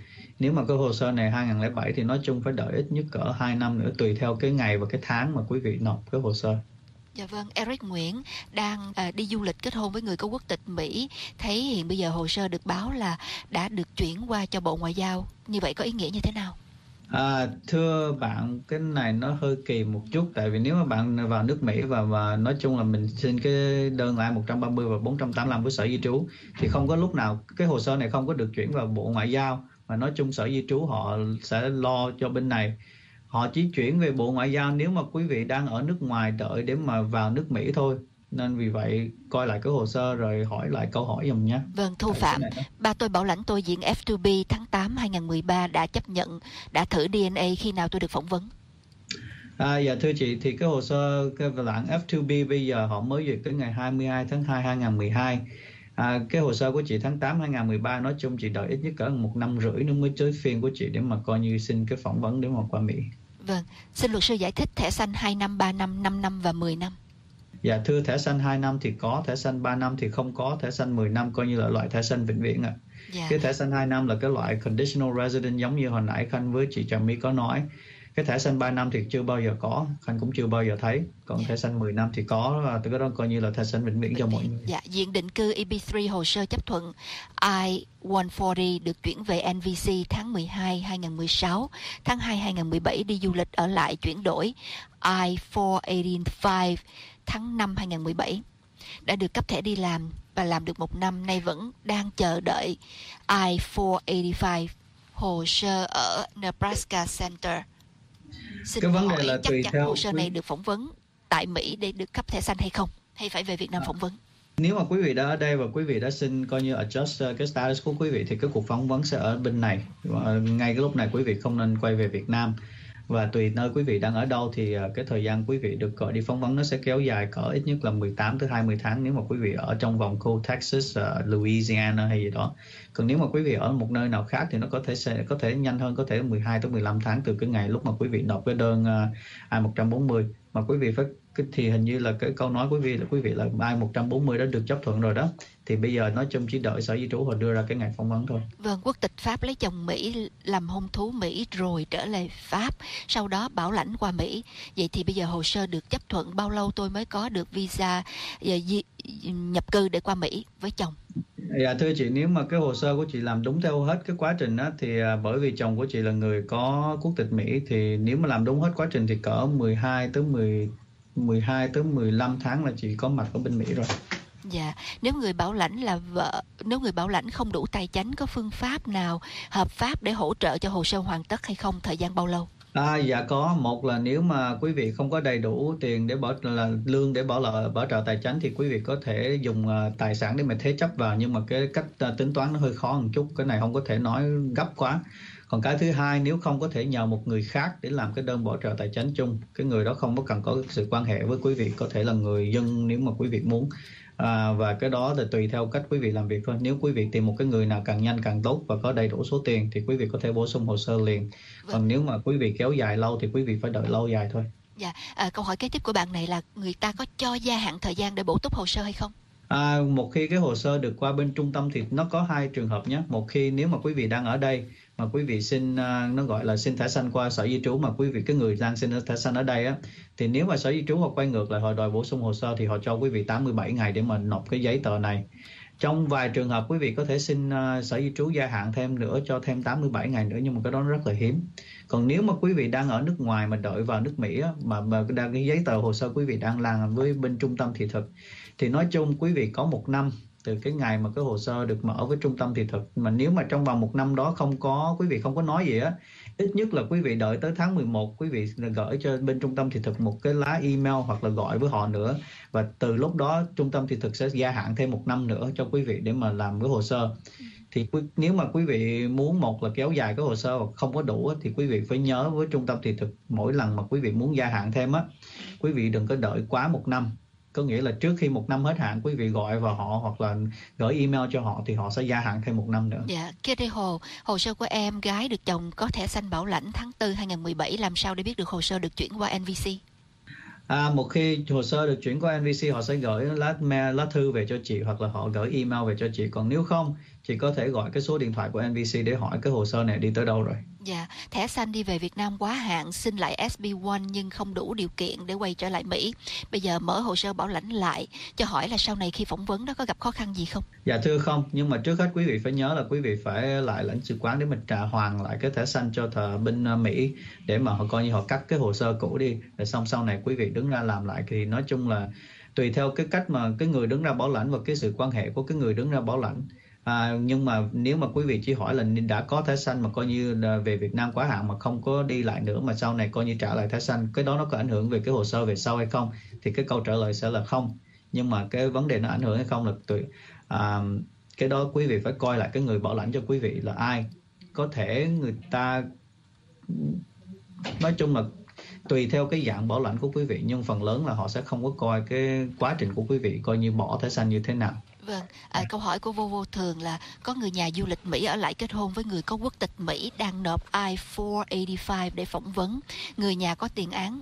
Nếu mà cái hồ sơ này 2007 thì nói chung phải đợi ít nhất cỡ 2 năm nữa, tùy theo cái ngày và cái tháng mà quý vị nộp cái hồ sơ. Dạ vâng, Eric Nguyễn đang đi du lịch kết hôn với người có quốc tịch Mỹ, thấy hiện bây giờ hồ sơ được báo là đã được chuyển qua cho Bộ Ngoại giao. Như vậy có ý nghĩa như thế nào? Thưa bạn, cái này nó hơi kỳ một chút, tại vì nếu mà bạn vào nước Mỹ và nói chung là mình xin cái đơn I-130 và 485 của Sở Di trú thì không có lúc nào cái hồ sơ này không có được chuyển vào Bộ Ngoại giao, mà nói chung Sở Di trú họ sẽ lo cho bên này. Họ chỉ chuyển về Bộ Ngoại giao nếu mà quý vị đang ở nước ngoài đợi để mà vào nước Mỹ thôi. Nên vì vậy coi lại cái hồ sơ rồi hỏi lại câu hỏi giùm nhé. Vâng, Thu Phạm, ba tôi bảo lãnh tôi diện F2B tháng 8 2013 đã chấp nhận, đã thử DNA, khi nào tôi được phỏng vấn? Dạ thưa chị, thì cái hồ sơ cái lãnh F2B bây giờ họ mới duyệt cái ngày 22 tháng 2 2012. Cái hồ sơ của chị tháng 8 2013, nói chung chị đợi ít nhất cỡ 1 năm rưỡi nữa mới tới phiên của chị để mà coi như xin cái phỏng vấn để mà qua Mỹ. Vâng, xin luật sư giải thích thẻ xanh 2 năm, 3 năm, 5 năm và 10 năm. Dạ thưa, thẻ xanh 2 năm thì có, thẻ xanh 3 năm thì không có, thẻ xanh 10 năm coi như là loại thẻ xanh vĩnh viễn ạ. Cái thẻ xanh 2 năm là cái loại conditional resident giống như hồi nãy Khanh với chị Trà My có nói. Cái thẻ xanh 3 năm thì chưa bao giờ có, Khanh cũng chưa bao giờ thấy. Còn thẻ xanh 10 năm thì có, và cái đó coi như là thẻ xanh vĩnh viễn cho mọi người. Dạ, diện định cư EB3 hồ sơ chấp thuận I-140 được chuyển về NVC tháng 12 2016, tháng 2 2017 đi du lịch ở lại chuyển đổi I-485 tháng 5 2017. Đã được cấp thẻ đi làm và làm được 1 năm, nay vẫn đang chờ đợi I-485 hồ sơ ở Nebraska Center. Xin cái vấn đề hỏi là chắc tùy chắn theo hồ sơ này được phỏng vấn tại Mỹ để được cấp thẻ xanh hay không? Hay phải về Việt Nam phỏng vấn? Nếu mà quý vị đã ở đây và quý vị đã xin coi như adjust cái status của quý vị thì cái cuộc phỏng vấn sẽ ở bên này. Ngay cái lúc này quý vị không nên quay về Việt Nam. Và tùy nơi quý vị đang ở đâu thì cái thời gian quý vị được gọi đi phỏng vấn nó sẽ kéo dài cỡ ít nhất là 18 tới 20 tháng nếu mà quý vị ở trong vòng khu Texas, Louisiana hay gì đó. Còn nếu mà quý vị ở một nơi nào khác thì nó có thể nhanh hơn, có thể 12 tới 15 tháng từ cái ngày lúc mà quý vị nộp cái đơn I-140. Mà quý vị phải thì hình như là cái câu nói quý vị là I-140 đã được chấp thuận rồi đó. Thì bây giờ nói chung chỉ đợi Sở Di trú họ đưa ra cái ngày phỏng vấn thôi. Vâng, quốc tịch Pháp lấy chồng Mỹ, làm hôn thú Mỹ rồi trở lại Pháp, sau đó bảo lãnh qua Mỹ. Vậy thì bây giờ hồ sơ được chấp thuận bao lâu tôi mới có được visa nhập cư để qua Mỹ với chồng? Dạ thưa chị, nếu mà cái hồ sơ của chị làm đúng theo hết cái quá trình đó thì bởi vì chồng của chị là người có quốc tịch Mỹ thì nếu mà làm đúng hết quá trình thì cỡ 12 tới 15 tháng là chị có mặt ở bên Mỹ rồi. Dạ, nếu người bảo lãnh là vợ, nếu người bảo lãnh không đủ tài chánh, có phương pháp nào hợp pháp để hỗ trợ cho hồ sơ hoàn tất hay không? Thời gian bao lâu? Dạ có. Một là nếu mà quý vị không có đầy đủ tiền để lương để bảo trợ tài chánh thì quý vị có thể dùng tài sản để mà thế chấp vào, nhưng mà cái cách tính toán nó hơi khó một chút, cái này không có thể nói gấp quá. Còn cái thứ hai, nếu không có thể nhờ một người khác để làm cái đơn bảo trợ tài chánh chung, cái người đó không có cần có sự quan hệ với quý vị, có thể là người dân nếu mà quý vị muốn. Và cái đó thì tùy theo cách quý vị làm việc thôi. Nếu quý vị tìm một cái người nào càng nhanh càng tốt và có đầy đủ số tiền thì quý vị có thể bổ sung hồ sơ liền. Còn nếu mà quý vị kéo dài lâu thì quý vị phải đợi lâu dài thôi. Dạ, câu hỏi kế tiếp của bạn này là người ta có cho gia hạn thời gian để bổ túc hồ sơ hay không? Một khi cái hồ sơ được qua bên trung tâm thì nó có hai trường hợp nhé. Một khi nếu mà quý vị đang ở đây mà quý vị xin nó gọi là xin thẻ xanh qua Sở Di trú, mà quý vị cái người đang xin thẻ xanh ở đây á, thì nếu mà Sở Di trú họ quay ngược lại họ đòi bổ sung hồ sơ thì họ cho quý vị 87 ngày để mà nộp cái giấy tờ này. Trong vài trường hợp quý vị có thể xin Sở Di trú gia hạn thêm nữa, cho thêm 87 ngày nữa, nhưng mà cái đó rất là hiếm. Còn nếu mà quý vị đang ở nước ngoài mà đợi vào nước Mỹ á, mà cái giấy tờ hồ sơ quý vị đang làm với bên trung tâm thị thực thì nói chung quý vị có 1 năm từ cái ngày mà cái hồ sơ được mở với trung tâm thị thực. Mà nếu mà trong vòng 1 năm đó quý vị không có nói gì á, ít nhất là quý vị đợi tới tháng 11 quý vị gửi cho bên trung tâm thị thực một cái lá email hoặc là gọi với họ nữa, và từ lúc đó trung tâm thị thực sẽ gia hạn thêm 1 năm nữa cho quý vị để mà làm cái hồ sơ. Thì nếu mà quý vị muốn một là kéo dài cái hồ sơ hoặc không có đủ thì quý vị phải nhớ với trung tâm thị thực mỗi lần mà quý vị muốn gia hạn thêm á, quý vị đừng có đợi quá 1 năm. Có nghĩa là trước khi 1 năm hết hạn quý vị gọi vào họ hoặc là gửi email cho họ thì họ sẽ gia hạn thêm 1 năm nữa. Dạ, Kitty hồ sơ của em gái được chồng có thẻ xanh bảo lãnh tháng 4 2017, làm sao để biết được hồ sơ được chuyển qua NVC? Một khi hồ sơ được chuyển qua NVC họ sẽ gửi lá thư về cho chị hoặc là họ gửi email về cho chị. Còn nếu không chị có thể gọi cái số điện thoại của NBC để hỏi cái hồ sơ này đi tới đâu rồi. Dạ, thẻ xanh đi về Việt Nam quá hạn, xin lại SB1 nhưng không đủ điều kiện để quay trở lại Mỹ. Bây giờ mở hồ sơ bảo lãnh lại, cho hỏi là sau này khi phỏng vấn đó có gặp khó khăn gì không? Dạ thưa không, nhưng mà trước hết quý vị phải nhớ là quý vị phải lại lãnh sự quán để mình trả hoàn lại cái thẻ xanh cho bên Mỹ, để mà họ coi như họ cắt cái hồ sơ cũ đi, rồi xong sau này quý vị đứng ra làm lại. Thì nói chung là tùy theo cái cách mà cái người đứng ra bảo lãnh và cái sự quan hệ của cái người đứng ra bảo lãnh. Nhưng mà nếu mà quý vị chỉ hỏi là đã có thẻ xanh mà coi như là về Việt Nam quá hạn mà không có đi lại nữa, mà sau này coi như trả lại thẻ xanh, cái đó nó có ảnh hưởng về cái hồ sơ về sau hay không, thì cái câu trả lời sẽ là không. Nhưng mà cái vấn đề nó ảnh hưởng hay không là cái đó quý vị phải coi lại cái người bảo lãnh cho quý vị là ai. Có thể người ta, nói chung là tùy theo cái dạng bảo lãnh của quý vị, nhưng phần lớn là họ sẽ không có coi cái quá trình của quý vị coi như bỏ thẻ xanh như thế nào. Vâng, câu hỏi của Vô thường là có người nhà du lịch Mỹ ở lại kết hôn với người có quốc tịch Mỹ đang nộp I-485 để phỏng vấn. Người nhà có tiền án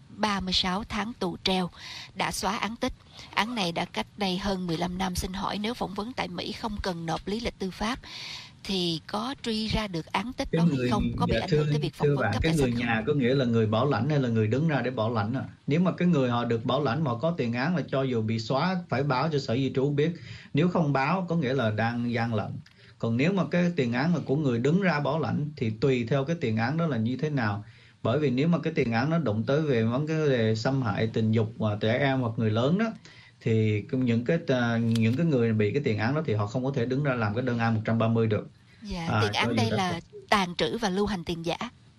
36 tháng tù treo, đã xóa án tích. Án này đã cách đây hơn 15 năm. Xin hỏi nếu phỏng vấn tại Mỹ không cần nộp lý lịch tư pháp thì có truy ra được án tích đó hay không? Có bị ảnh hưởng tới việc phỏng vấn cấp thẻ xanh không? Cái người nhà có nghĩa là người bảo lãnh hay là người đứng ra để bảo lãnh à? Nếu mà cái người họ được bảo lãnh mà có tiền án là cho dù bị xóa phải báo cho Sở Di trú biết. Nếu không báo có nghĩa là đang gian lận. Còn nếu mà cái tiền án là của người đứng ra bảo lãnh thì tùy theo cái tiền án đó là như thế nào. Bởi vì nếu mà cái tiền án nó đụng tới về vấn đề xâm hại tình dục và trẻ em hoặc người lớn đó, thì những cái người bị cái tiền án đó thì họ không có thể đứng ra làm cái đơn I-130 được. Dạ, tiền án đây là tàng trữ và lưu hành tiền giả.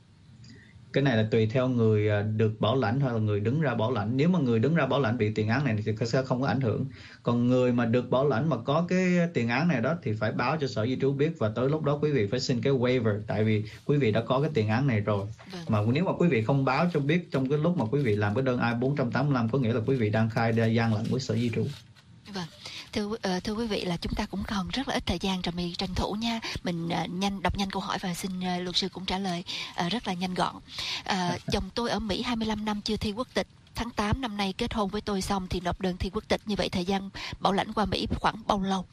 Cái này là tùy theo người được bảo lãnh hay là người đứng ra bảo lãnh. Nếu mà người đứng ra bảo lãnh bị tiền án này thì sẽ không có ảnh hưởng. Còn người mà được bảo lãnh mà có cái tiền án này đó thì phải báo cho Sở Di trú biết, và tới lúc đó quý vị phải xin cái waiver, tại vì quý vị đã có cái tiền án này rồi. Mà nếu mà quý vị không báo cho biết trong cái lúc mà quý vị làm cái đơn I-485 có nghĩa là quý vị đang khai ra gian lận với Sở Di trú. Vâng. Thưa quý vị là chúng ta cũng còn rất là ít thời gian, Trà My tranh thủ nha. Mình đọc nhanh câu hỏi và xin luật sư cũng trả lời rất là nhanh gọn. Chồng tôi ở Mỹ 25 năm chưa thi quốc tịch. Tháng 8 năm nay kết hôn với tôi xong thì nộp đơn thi quốc tịch. Như vậy thời gian bảo lãnh qua Mỹ khoảng bao lâu?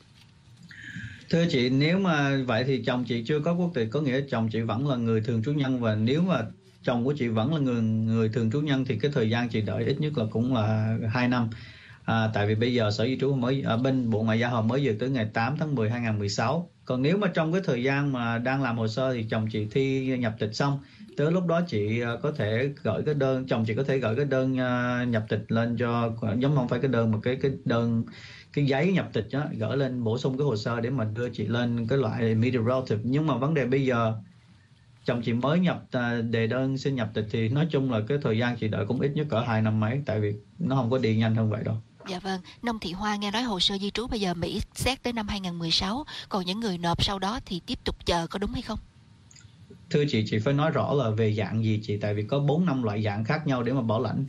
Thưa chị, nếu mà vậy thì chồng chị chưa có quốc tịch, có nghĩa chồng chị vẫn là người thường trú nhân. Và nếu mà chồng của chị vẫn là người thường trú nhân thì cái thời gian chị đợi ít nhất là cũng là 2 năm. Tại vì bây giờ Sở Di trú mới ở bên Bộ Ngoại giao họ mới dự tới ngày 8 tháng 10 2016. Còn nếu mà trong cái thời gian mà đang làm hồ sơ thì chồng chị thi nhập tịch xong, tới lúc đó chị có thể gửi cái đơn, chồng chị có thể gửi cái đơn nhập tịch lên cho, giống không phải cái đơn mà cái đơn, cái giấy nhập tịch đó, gửi lên bổ sung cái hồ sơ để mà đưa chị lên cái loại immediate relative. Nhưng mà vấn đề bây giờ chồng chị mới đề đơn xin nhập tịch thì nói chung là cái thời gian chị đợi cũng ít nhất cỡ 2 năm mấy, tại vì nó không có đi nhanh hơn vậy đâu. Dạ vâng, Nông Thị Hoa nghe nói hồ sơ di trú bây giờ Mỹ xét tới năm 2016, còn những người nộp sau đó thì tiếp tục chờ, có đúng hay không? Thưa chị phải nói rõ là về dạng gì chị, tại vì có 4-5 loại dạng khác nhau để mà bảo lãnh.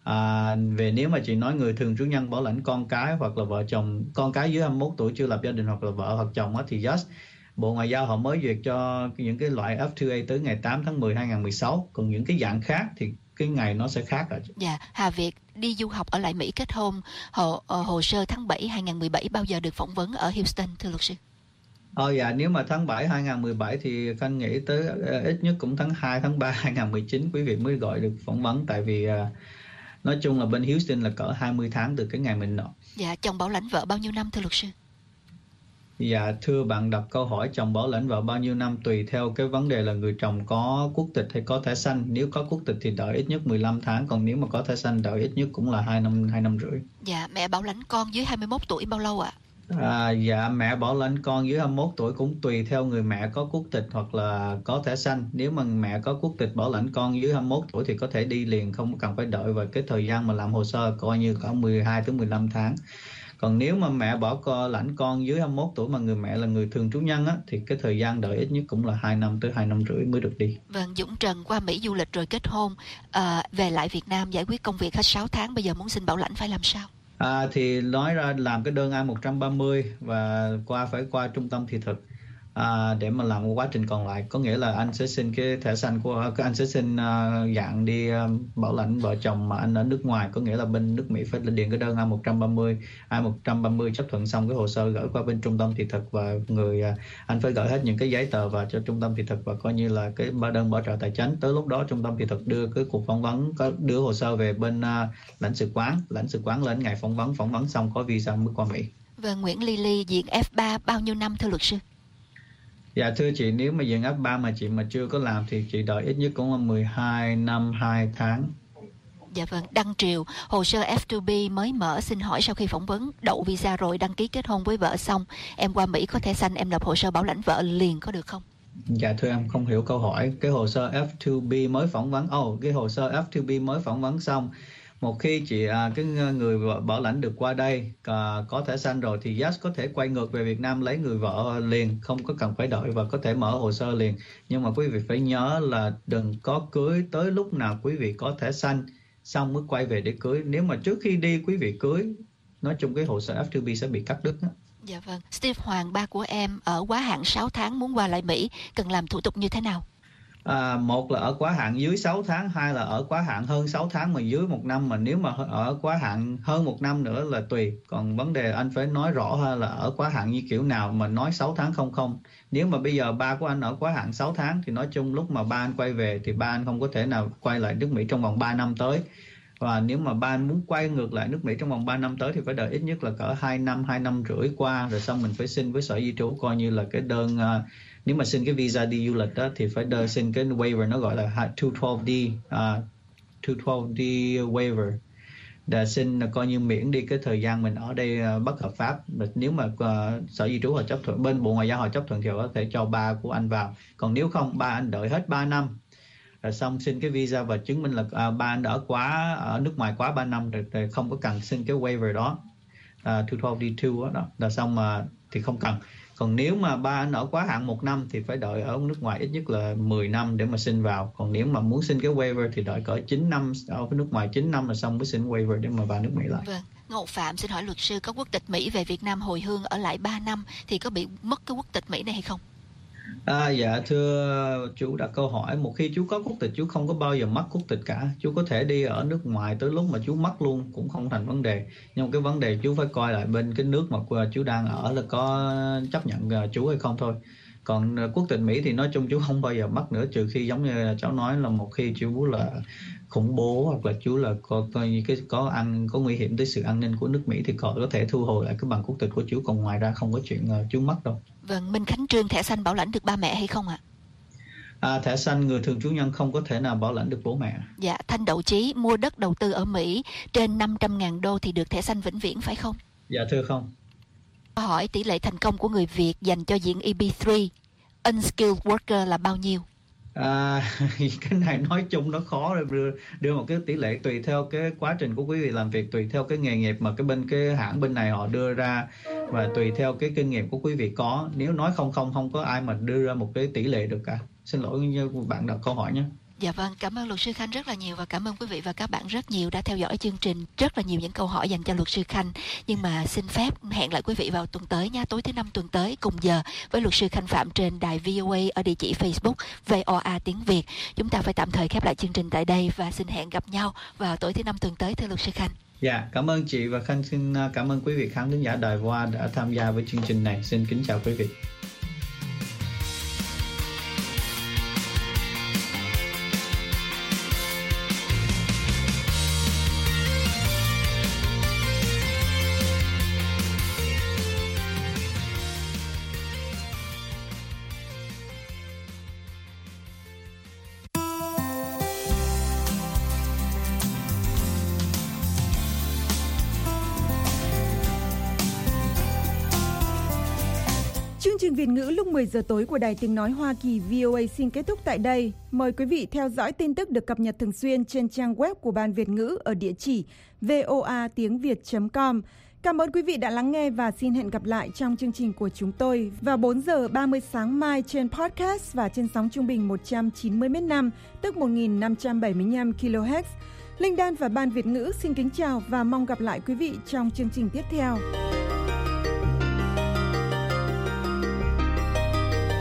Về nếu mà chị nói người thường trú nhân bảo lãnh con cái hoặc là vợ chồng, con cái dưới 21 tuổi chưa lập gia đình hoặc là vợ hoặc chồng á, thì Bộ Ngoại giao họ mới duyệt cho những cái loại F2A tới ngày 8 tháng 10 2016. Còn những cái dạng khác thì cái ngày nó sẽ khác rồi. Dạ, Hà Việt đi du học ở lại Mỹ kết hôn, hồ sơ tháng 7 2017 bao giờ được phỏng vấn ở Houston, thưa luật sư? Dạ, nếu mà tháng 7 2017 thì Khanh nghĩ tới ít nhất cũng tháng 2, tháng 3 2019 quý vị mới gọi được phỏng vấn, tại vì nói chung là bên Houston là cỡ 20 tháng từ cái ngày mình nộp. Dạ, chồng bảo lãnh vợ bao nhiêu năm thưa luật sư? Dạ, thưa bạn đặt câu hỏi chồng bảo lãnh vợ bao nhiêu năm tùy theo cái vấn đề là người chồng có quốc tịch hay có thẻ xanh. Nếu có quốc tịch thì đợi ít nhất 15 tháng, còn nếu mà có thẻ xanh đợi ít nhất cũng là 2 năm rưỡi. Dạ, mẹ bảo lãnh con dưới 21 tuổi bao lâu ạ? Dạ, mẹ bảo lãnh con dưới 21 tuổi cũng tùy theo người mẹ có quốc tịch hoặc là có thẻ xanh. Nếu mà mẹ có quốc tịch bảo lãnh con dưới 21 tuổi thì có thể đi liền, không cần phải đợi, và cái thời gian mà làm hồ sơ coi như có 12 tới 15 tháng. Còn nếu mà mẹ bảo lãnh con dưới 21 tuổi mà người mẹ là người thường trú nhân á, thì cái thời gian đợi ít nhất cũng là 2 năm tới 2 năm rưỡi mới được đi. Vâng, Dũng Trần qua Mỹ du lịch rồi kết hôn, về lại Việt Nam giải quyết công việc hết 6 tháng, bây giờ muốn xin bảo lãnh phải làm sao? Thì nói ra làm cái đơn I-130 và phải qua trung tâm thị thực. để mà làm quá trình còn lại. Có nghĩa là anh sẽ xin cái thẻ xanh của anh sẽ xin dạng đi bảo lãnh vợ chồng mà anh ở nước ngoài, có nghĩa là bên nước Mỹ phải điền cái đơn I-130 chấp thuận xong cái hồ sơ gửi qua bên trung tâm thị thực, và anh phải gửi hết những cái giấy tờ vào cho trung tâm thị thực và coi như là cái đơn bảo trợ tài chính. Tới lúc đó trung tâm thị thực đưa cái cuộc phỏng vấn, đưa hồ sơ về bên lãnh sự quán lên ngày phỏng vấn xong có visa mới qua Mỹ. Và Nguyễn Lily diện F3 bao nhiêu năm thưa luật sư? Dạ thưa chị, nếu mà diện F3 mà chị mà chưa có làm thì chị đợi ít nhất cũng là 12 năm 2 tháng. Dạ vâng, Đăng Triều, hồ sơ F2B mới mở, xin hỏi sau khi phỏng vấn đậu visa rồi, đăng ký kết hôn với vợ xong, em qua Mỹ có thẻ xanh, em nộp hồ sơ bảo lãnh vợ liền có được không? Dạ thưa em không hiểu câu hỏi. Cái hồ sơ F2B mới phỏng vấn, cái hồ sơ F2B mới phỏng vấn xong, một khi chị cái người bảo lãnh được qua đây có thẻ xanh rồi thì yes có thể quay ngược về Việt Nam lấy người vợ liền, không có cần phải đợi và có thể mở hồ sơ liền. Nhưng mà quý vị phải nhớ là đừng có cưới tới lúc nào quý vị có thẻ xanh xong mới quay về để cưới. Nếu mà trước khi đi quý vị cưới, nói chung cái hồ sơ F2B sẽ bị cắt đứt đó. Dạ vâng. Steve Hoàng, ba của em ở quá hạn 6 tháng muốn qua lại Mỹ, cần làm thủ tục như thế nào? Một là ở quá hạn dưới 6 tháng, hai là ở quá hạn hơn 6 tháng mà dưới 1 năm. Mà nếu mà ở quá hạn hơn 1 năm nữa là tùy. Còn vấn đề anh phải nói rõ hơn là ở quá hạn như kiểu nào, mà nói 6 tháng không. Nếu mà bây giờ ba của anh ở quá hạn 6 tháng thì nói chung lúc mà ba anh quay về thì ba anh không có thể nào quay lại nước Mỹ trong vòng 3 năm tới. Và nếu mà ba anh muốn quay ngược lại nước Mỹ trong vòng 3 năm tới thì phải đợi ít nhất là cỡ 2 năm rưỡi qua, rồi xong mình phải xin với Sở Di trú coi như là cái đơn. Nếu mà xin cái visa đi du lịch đó thì phải xin cái waiver, nó gọi là 212D waiver, để xin coi như miễn đi cái thời gian mình ở đây bất hợp pháp. Nếu mà Sở Di trú họ chấp thuận, bên Bộ Ngoại giao họ chấp thuận thì họ có thể cho ba của anh vào. Còn nếu không, ba anh đợi hết 3 năm rồi xong xin cái visa và chứng minh là ba anh ở nước ngoài quá 3 năm rồi không có cần xin cái waiver đó, 212D2 đó là xong mà thì không cần. Còn nếu mà ba anh ở quá hạn 1 năm thì phải đợi ở nước ngoài ít nhất là 10 năm để mà xin vào. Còn nếu mà muốn xin cái waiver thì đợi cỡ 9 năm, ở nước ngoài 9 năm là xong mới xin waiver để mà vào nước Mỹ lại. Vâng. Ngọc Phạm xin hỏi luật sư, có quốc tịch Mỹ về Việt Nam hồi hương ở lại 3 năm thì có bị mất cái quốc tịch Mỹ này hay không? Dạ thưa chú đặt câu hỏi, một khi chú có quốc tịch chú không có bao giờ mất quốc tịch cả. Chú có thể đi ở nước ngoài tới lúc mà chú mất luôn cũng không thành vấn đề. Nhưng cái vấn đề chú phải coi lại bên cái nước mà chú đang ở là có chấp nhận chú hay không thôi. Còn quốc tịch Mỹ thì nói chung chú không bao giờ mất nữa, trừ khi giống như cháu nói là một khi chú là khủng bố hoặc là chú là có nguy hiểm tới sự an ninh của nước Mỹ thì có thể thu hồi lại cái bằng quốc tịch của chú. Còn ngoài ra không có chuyện chú mất đâu. Vâng, Minh Khánh Trương, thẻ xanh bảo lãnh được ba mẹ hay không ạ? Thẻ xanh người thường trú nhân không có thể nào bảo lãnh được bố mẹ. Dạ, Thanh Đậu Chí, mua đất đầu tư ở Mỹ trên 500.000 đô thì được thẻ xanh vĩnh viễn phải không? Dạ thưa không. Hỏi tỷ lệ thành công của người Việt dành cho diện EB3 unskilled worker là bao nhiêu? Cái này nói chung nó khó, đưa một cái tỷ lệ tùy theo cái quá trình của quý vị làm việc, tùy theo cái nghề nghiệp mà cái hãng bên này họ đưa ra và tùy theo cái kinh nghiệm của quý vị có. Nếu nói không có ai mà đưa ra một cái tỷ lệ được cả. Xin lỗi như bạn đặt câu hỏi nhé. Dạ vâng, cảm ơn luật sư Khanh rất là nhiều và cảm ơn quý vị và các bạn rất nhiều đã theo dõi chương trình. Rất là nhiều những câu hỏi dành cho luật sư Khanh. Nhưng mà xin phép hẹn lại quý vị vào tuần tới nha, tối thứ Năm tuần tới cùng giờ với luật sư Khanh Phạm trên đài VOA ở địa chỉ Facebook VOA tiếng Việt. Chúng ta phải tạm thời khép lại chương trình tại đây và xin hẹn gặp nhau vào tối thứ Năm tuần tới thưa luật sư Khanh. Dạ, cảm ơn chị và Khanh xin cảm ơn quý vị khán thính giả đài VOA đã tham gia với chương trình này. Xin kính chào quý vị. Chương trình Việt ngữ lúc 10 giờ tối của Đài Tiếng Nói Hoa Kỳ VOA xin kết thúc tại đây. Mời quý vị theo dõi tin tức được cập nhật thường xuyên trên trang web của Ban Việt ngữ ở địa chỉ voatiengviet.com. Cảm ơn quý vị đã lắng nghe và xin hẹn gặp lại trong chương trình của chúng tôi vào 4 giờ 30 sáng mai trên podcast và trên sóng trung bình 190 m/5, tức 1.575 kHz. Linh Đan và Ban Việt ngữ xin kính chào và mong gặp lại quý vị trong chương trình tiếp theo.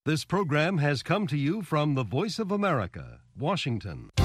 This program has come to you from the Voice of America, Washington.